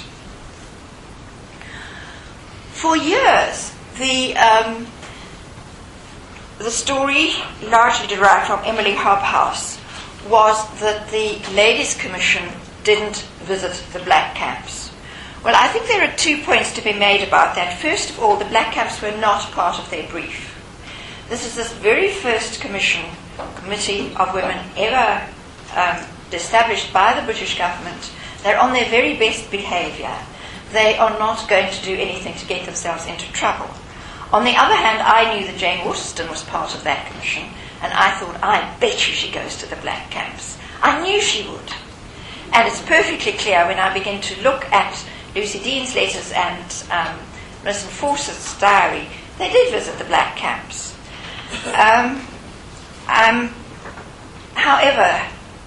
For years, the story, largely derived from Emily Hobhouse, was that the Ladies' Commission didn't visit the black camps. Well, I think there are 2 points to be made about that. First of all, the black camps were not part of their brief. This is the very first committee of women ever established by the British government. They're on their very best behaviour. They are not going to do anything to get themselves into trouble. On the other hand, I knew that Jane Waterston was part of that commission, and I thought, I bet you she goes to the black camps. I knew she would. And it's perfectly clear when I begin to look at Lucy Dean's letters and Millicent Fawcett's diary, they did visit the black camps. However,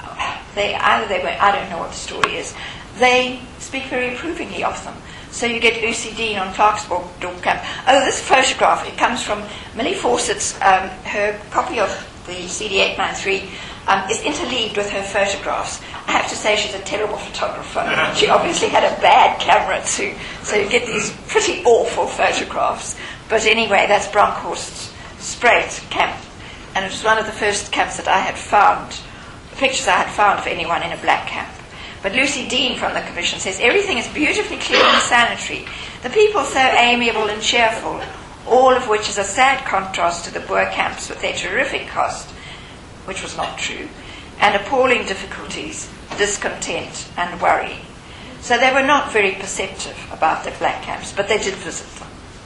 I don't know what the story is, they speak very approvingly of them. So you get Lucy Dean on Clarksburg camp. Oh, this photograph, it comes from Millie Fawcett's, her copy of the CD893 is interleaved with her photographs. I have to say she's a terrible photographer. She obviously had a bad camera too, so you get these pretty awful photographs. But anyway, that's Bronkhorst's Spruit camp. And it was one of the first camps that I had found, pictures I had found of anyone in a black camp. But Lucy Dean from the Commission says, everything is beautifully clean and sanitary. The people so amiable and cheerful, all of which is a sad contrast to the Boer camps with their terrific cost, which was not true, and appalling difficulties, discontent and worry. So they were not very perceptive about the black camps, but they did visit them.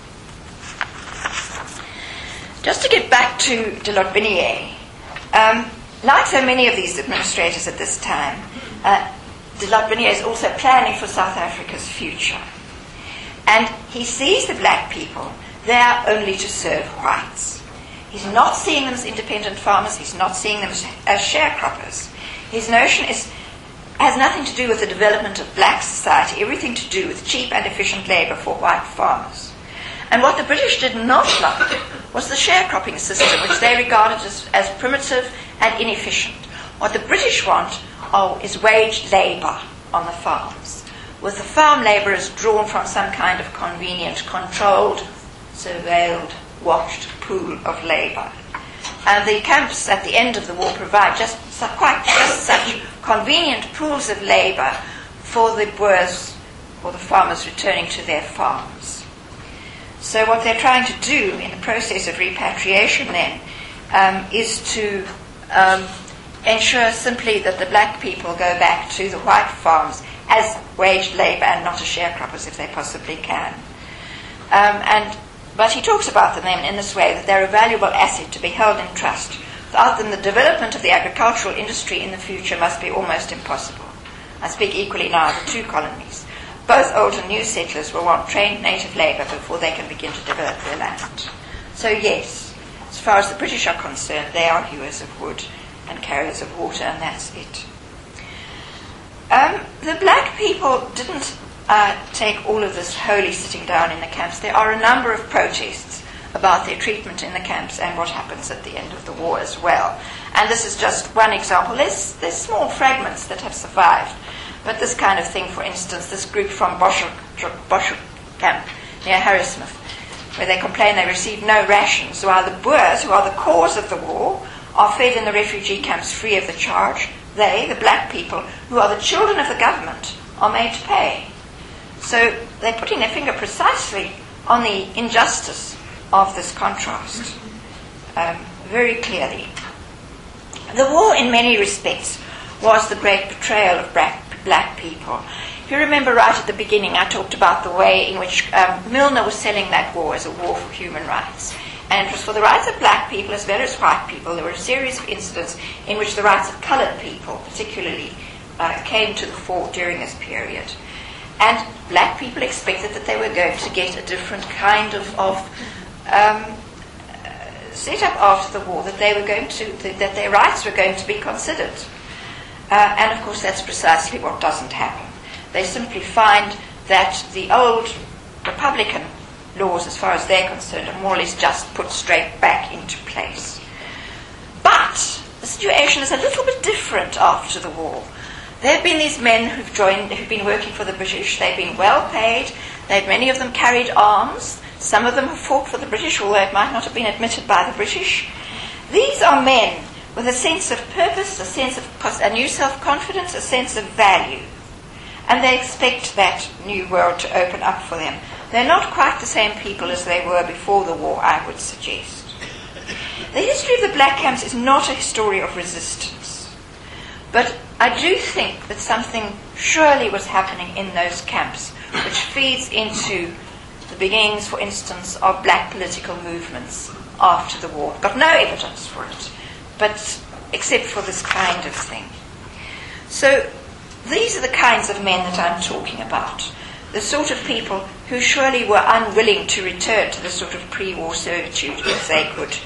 Just to get back to de Lotbiniere, like so many of these administrators at this time, de Lotbiniere is also planning for South Africa's future. And he sees the black people there only to serve whites. He's not seeing them as independent farmers. He's not seeing them as sharecroppers. His notion has nothing to do with the development of black society, everything to do with cheap and efficient labour for white farmers. And what the British did not like was the sharecropping system, which they regarded as primitive and inefficient. What the British want is wage labour on the farms, with the farm labourers drawn from some kind of convenient, controlled, surveilled, watched pool of labour. And the camps at the end of the war provide just such convenient pools of labour for the Boers or the farmers returning to their farms. So what they're trying to do in the process of repatriation then is to ensure simply that the black people go back to the white farms as wage labour and not as sharecroppers if they possibly can. But he talks about them then in this way, that they're a valuable asset to be held in trust. Without them, the development of the agricultural industry in the future must be almost impossible. I speak equally now of the two colonies. Both old and new settlers will want trained native labour before they can begin to develop their land. So yes, as far as the British are concerned, they are hewers of wood and carriers of water, and that's it. The black people didn't take all of this wholly sitting down in the camps. There are a number of protests about their treatment in the camps and what happens at the end of the war as well. And this is just one example. There's small fragments that have survived. But this kind of thing, for instance, this group from Boschuk camp near Harrismith, where they complain they receive no rations, while the Boers, who are the cause of the war, are fed in the refugee camps free of the charge. They, the black people, who are the children of the government, are made to pay. So they're putting their finger precisely on the injustice of this contrast, very clearly. The war, in many respects, was the great betrayal of black people. If you remember right at the beginning, I talked about the way in which Milner was selling that war as a war for human rights. And it was for the rights of black people as well as white people. There were a series of incidents in which the rights of coloured people particularly came to the fore during this period. And black people expected that they were going to get a different kind of set up after the war, that they were going to, that their rights were going to be considered. And of course that's precisely what doesn't happen. They simply find that the old Republican laws, as far as they're concerned, are more or less just put straight back into place. But the situation is a little bit different after the war. There have been these men who've been working for the British. They've been well paid. Many of them carried arms. Some of them have fought for the British, although it might not have been admitted by the British. These are men with a sense of purpose, a new self-confidence, a sense of value. And they expect that new world to open up for them. They're not quite the same people as they were before the war, I would suggest. The history of the black camps is not a history of resistance. But I do think that something surely was happening in those camps, which feeds into the beginnings, for instance, of black political movements after the war. I've got no evidence for it, but except for this kind of thing. So these are the kinds of men that I'm talking about. The sort of people who surely were unwilling to return to the sort of pre-war servitude if they could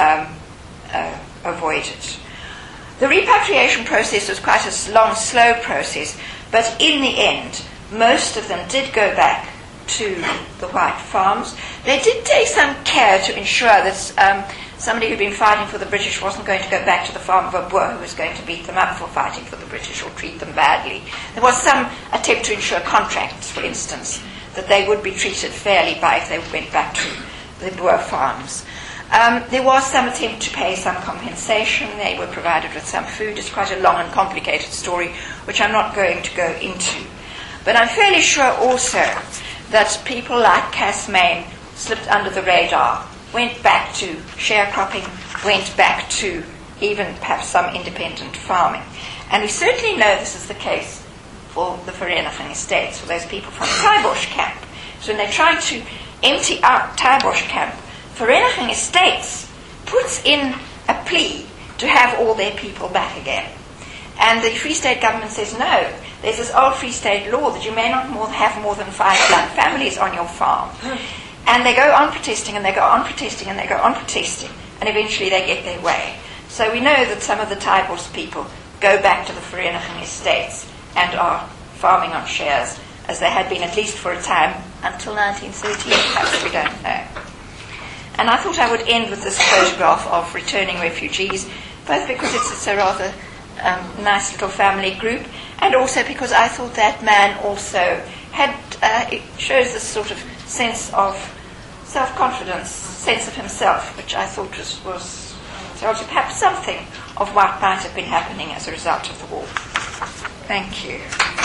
avoid it. The repatriation process was quite a long, slow process, but in the end, most of them did go back to the white farms. They did take some care to ensure that somebody who'd been fighting for the British wasn't going to go back to the farm of a Boer who was going to beat them up for fighting for the British or treat them badly. There was some attempt to ensure contracts, for instance, that they would be treated fairly if they went back to the Boer farms. There was some attempt to pay some compensation. They were provided with some food. It's quite a long and complicated story, which I'm not going to go into. But I'm fairly sure also that people like Cass Mayne slipped under the radar, went back to sharecropping, went back to even perhaps some independent farming. And we certainly know this is the case for the Vereniging Estates, for those people from Taaibosch camp. So when they're trying to empty out Taaibosch camp, Vereniging Estates puts in a plea to have all their people back again. And the Free State government says, no, there's this old Free State law that you may not have more than 5 black families on your farm. And they go on protesting, and they go on protesting, and they go on protesting, and eventually they get their way. So we know that some of the Taaibosch people go back to the Vereniging Estates and are farming on shares, as they had been at least for a time until 1913, perhaps, we don't know. And I thought I would end with this photograph of returning refugees, both because it's a rather nice little family group, and also because I thought that man also had, it shows this sort of sense of self-confidence, sense of himself, which I thought was tells you perhaps something of what might have been happening as a result of the war. Thank you.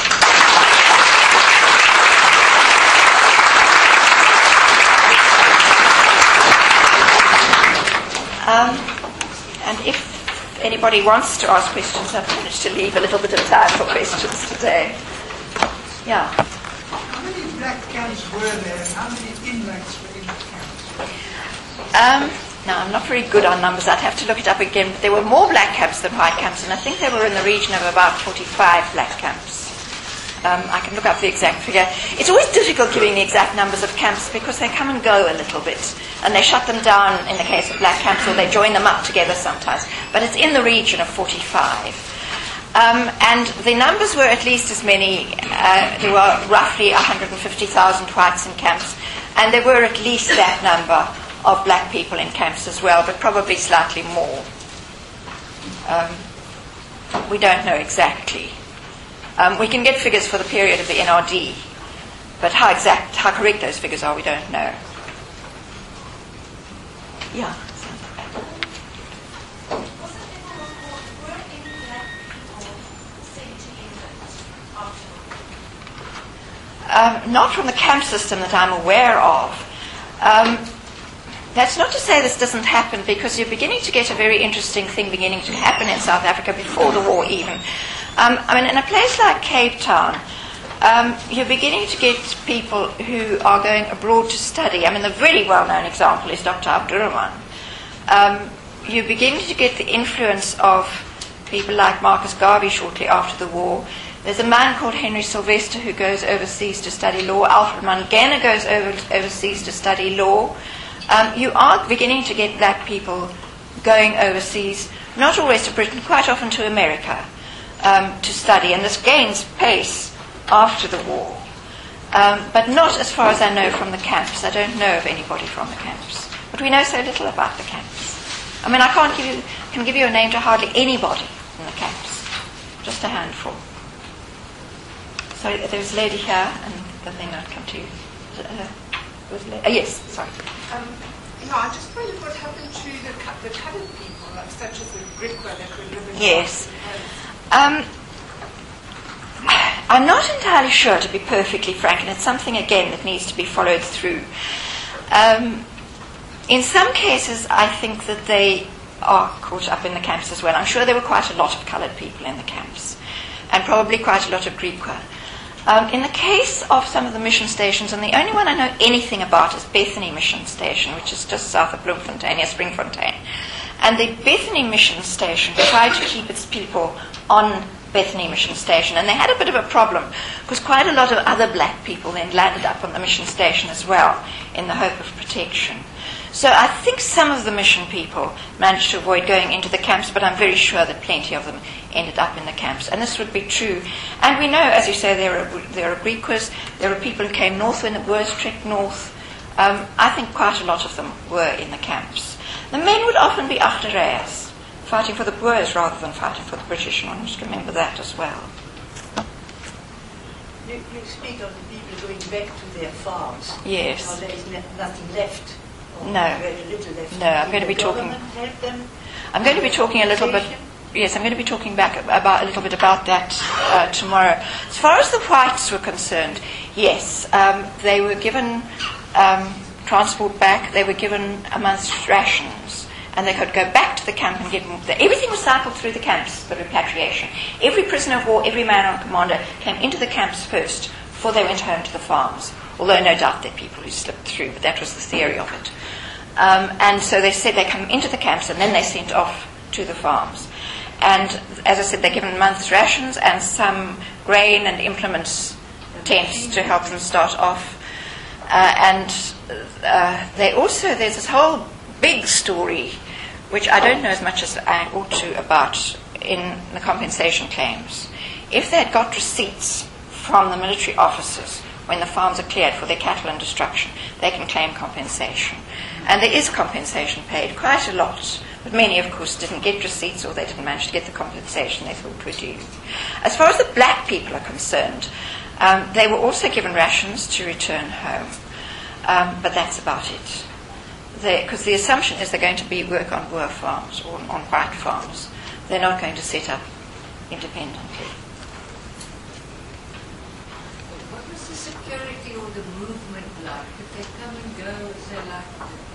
And if anybody wants to ask questions, I've managed to leave a little bit of time for questions today. Yeah. How many black camps were there, and how many inmates were in the camps? Now, I'm not very good on numbers. I'd have to look it up again. But there were more black camps than white camps, and I think they were in the region of about 45 black camps. I can look up the exact figure. It's always difficult giving the exact numbers of camps because they come and go a little bit, and they shut them down in the case of black camps, or they join them up together sometimes. But it's in the region of 45. And the numbers were at least as many. There were roughly 150,000 whites in camps, and there were at least that number of black people in camps as well, but probably slightly more. We don't know exactly. We can get figures for the period of the NRD, but how correct those figures are, we don't know. Yeah. Not from the camp system that I'm aware of. That's not to say this doesn't happen, because you're beginning to get a very interesting thing beginning to happen in South Africa before the war even. In a place like Cape Town, you're beginning to get people who are going abroad to study. The really well-known example is Dr. Abdurrahman. You're beginning to get the influence of people like Marcus Garvey shortly after the war. There's a man called Henry Sylvester who goes overseas to study law. Alfred Mangena goes overseas to study law. You are beginning to get black people going overseas, not always to Britain, quite often to America, to study. And this gains pace after the war. But not as far as I know from the camps. I don't know of anybody from the camps. But we know so little about the camps. I can give you a name to hardly anybody in the camps. Just a handful. Sorry, there was a lady here, and then I'll come to you. Yes, sorry. I just wondered what happened to the coloured people, such as the Griqua that were living. Yes. I'm not entirely sure, to be perfectly frank, and it's something, again, that needs to be followed through. In some cases, I think that they are caught up in the camps as well. I'm sure there were quite a lot of coloured people in the camps, and probably quite a lot of Griqua. In the case of some of the mission stations, and the only one I know anything about is Bethany Mission Station, which is just south of Bloemfontein, near Springfontein. And the Bethany Mission Station tried to keep its people on Bethany Mission Station, and they had a bit of a problem, because quite a lot of other black people then landed up on the mission station as well, in the hope of protection. So I think some of the mission people managed to avoid going into the camps, but I'm very sure that plenty of them ended up in the camps. And this would be true. And we know, as you say, there are Griquas, there are people who came north when the Boers trekked north. I think quite a lot of them were in the camps. The men would often be Achterreërs, fighting for the Boers rather than fighting for the British, and one must remember that as well. You speak of the people going back to their farms. Yes. Now there is nothing left. No. Very little left. No, I'm going to be talking. I'm going to be talking a little bit. Yes, I'm going to be talking a little bit about that tomorrow. As far as the whites were concerned, yes, they were given transport back. They were given a month's rations, and they could go back to the camp and get more. Everything was cycled through the camps, the repatriation. Every prisoner of war, every man on commando came into the camps first before they went home to the farms. Although no doubt there are people who slipped through, but that was the theory of it. And so they said they come into the camps and then they sent off to the farms. And as I said, they're given month's rations and some grain and implements, tents to help them start off. They also, there's this whole big story, which I don't know as much as I ought to, about in the compensation claims. If they had got receipts from the military officers when the farms are cleared for their cattle and destruction, they can claim compensation. And there is compensation paid, quite a lot. But many, of course, didn't get receipts, or they didn't manage to get the compensation they thought were due. As far as the black people are concerned, they were also given rations to return home. But that's about it. Because the assumption is they're going to work on Boer farms or on white farms. They're not going to set up independently. What was the security or the movement like? Did they come and go as they liked?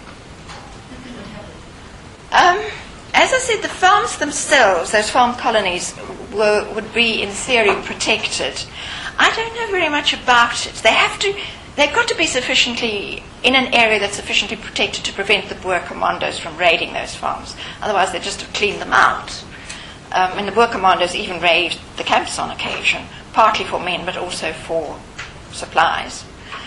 As I said, the farms themselves, those farm colonies, would be in theory protected. I don't know very much about it. They've got to be sufficiently in an area that's sufficiently protected to prevent the Boer commandos from raiding those farms. Otherwise, they just clean them out. And the Boer commandos even raid the camps on occasion, partly for men, but also for supplies.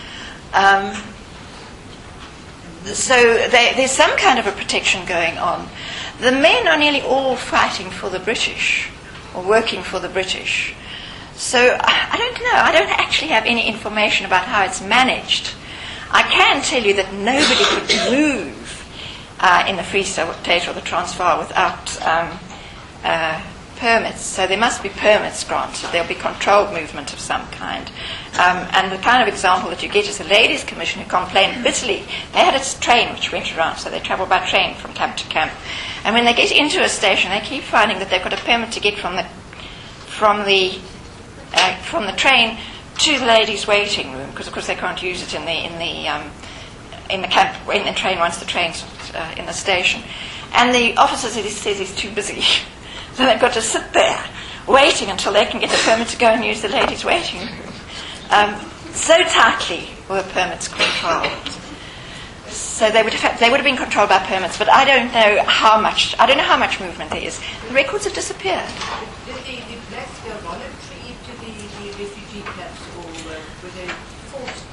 So there's some kind of a protection going on. The men are nearly all fighting for the British, or working for the British. So I don't know. I don't actually have any information about how it's managed. I can tell you that nobody could move in the Free State or the Transvaal without permits, so there must be permits granted. There'll be controlled movement of some kind. And the kind of example that you get is a ladies' commission who complained bitterly. They had a train which went around, so they travel by train from camp to camp. And when they get into a station, they keep finding that they've got a permit to get from the train to the ladies' waiting room, because of course they can't use it in the camp in the train once the train's in the station. And the officer says he's too busy, so they've got to sit there waiting until they can get a permit to go and use the ladies' waiting room. So tightly were permits controlled. So they would have been controlled by permits, but I don't know how much. I don't know how much movement there is. The records have disappeared. Did the blacks go voluntary to the refugee camps, or were they forced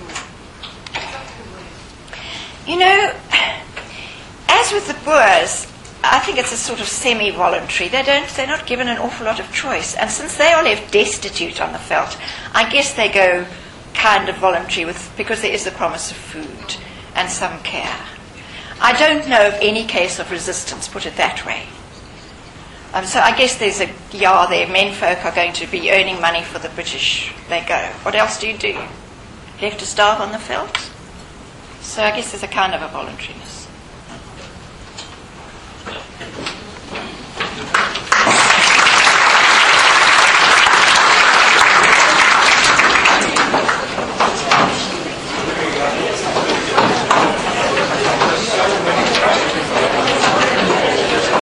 to? You know, as with the Boers, I think it's a sort of semi-voluntary. They're not given an awful lot of choice, and since they are left destitute on the veldt, I guess they go kind of voluntary because there is the promise of food and some care. I don't know of any case of resistance, put it that way. So I guess there's a there. Menfolk are going to be earning money for the British. They go. What else do you do? Left to starve on the veldt? So I guess there's a kind of a voluntariness.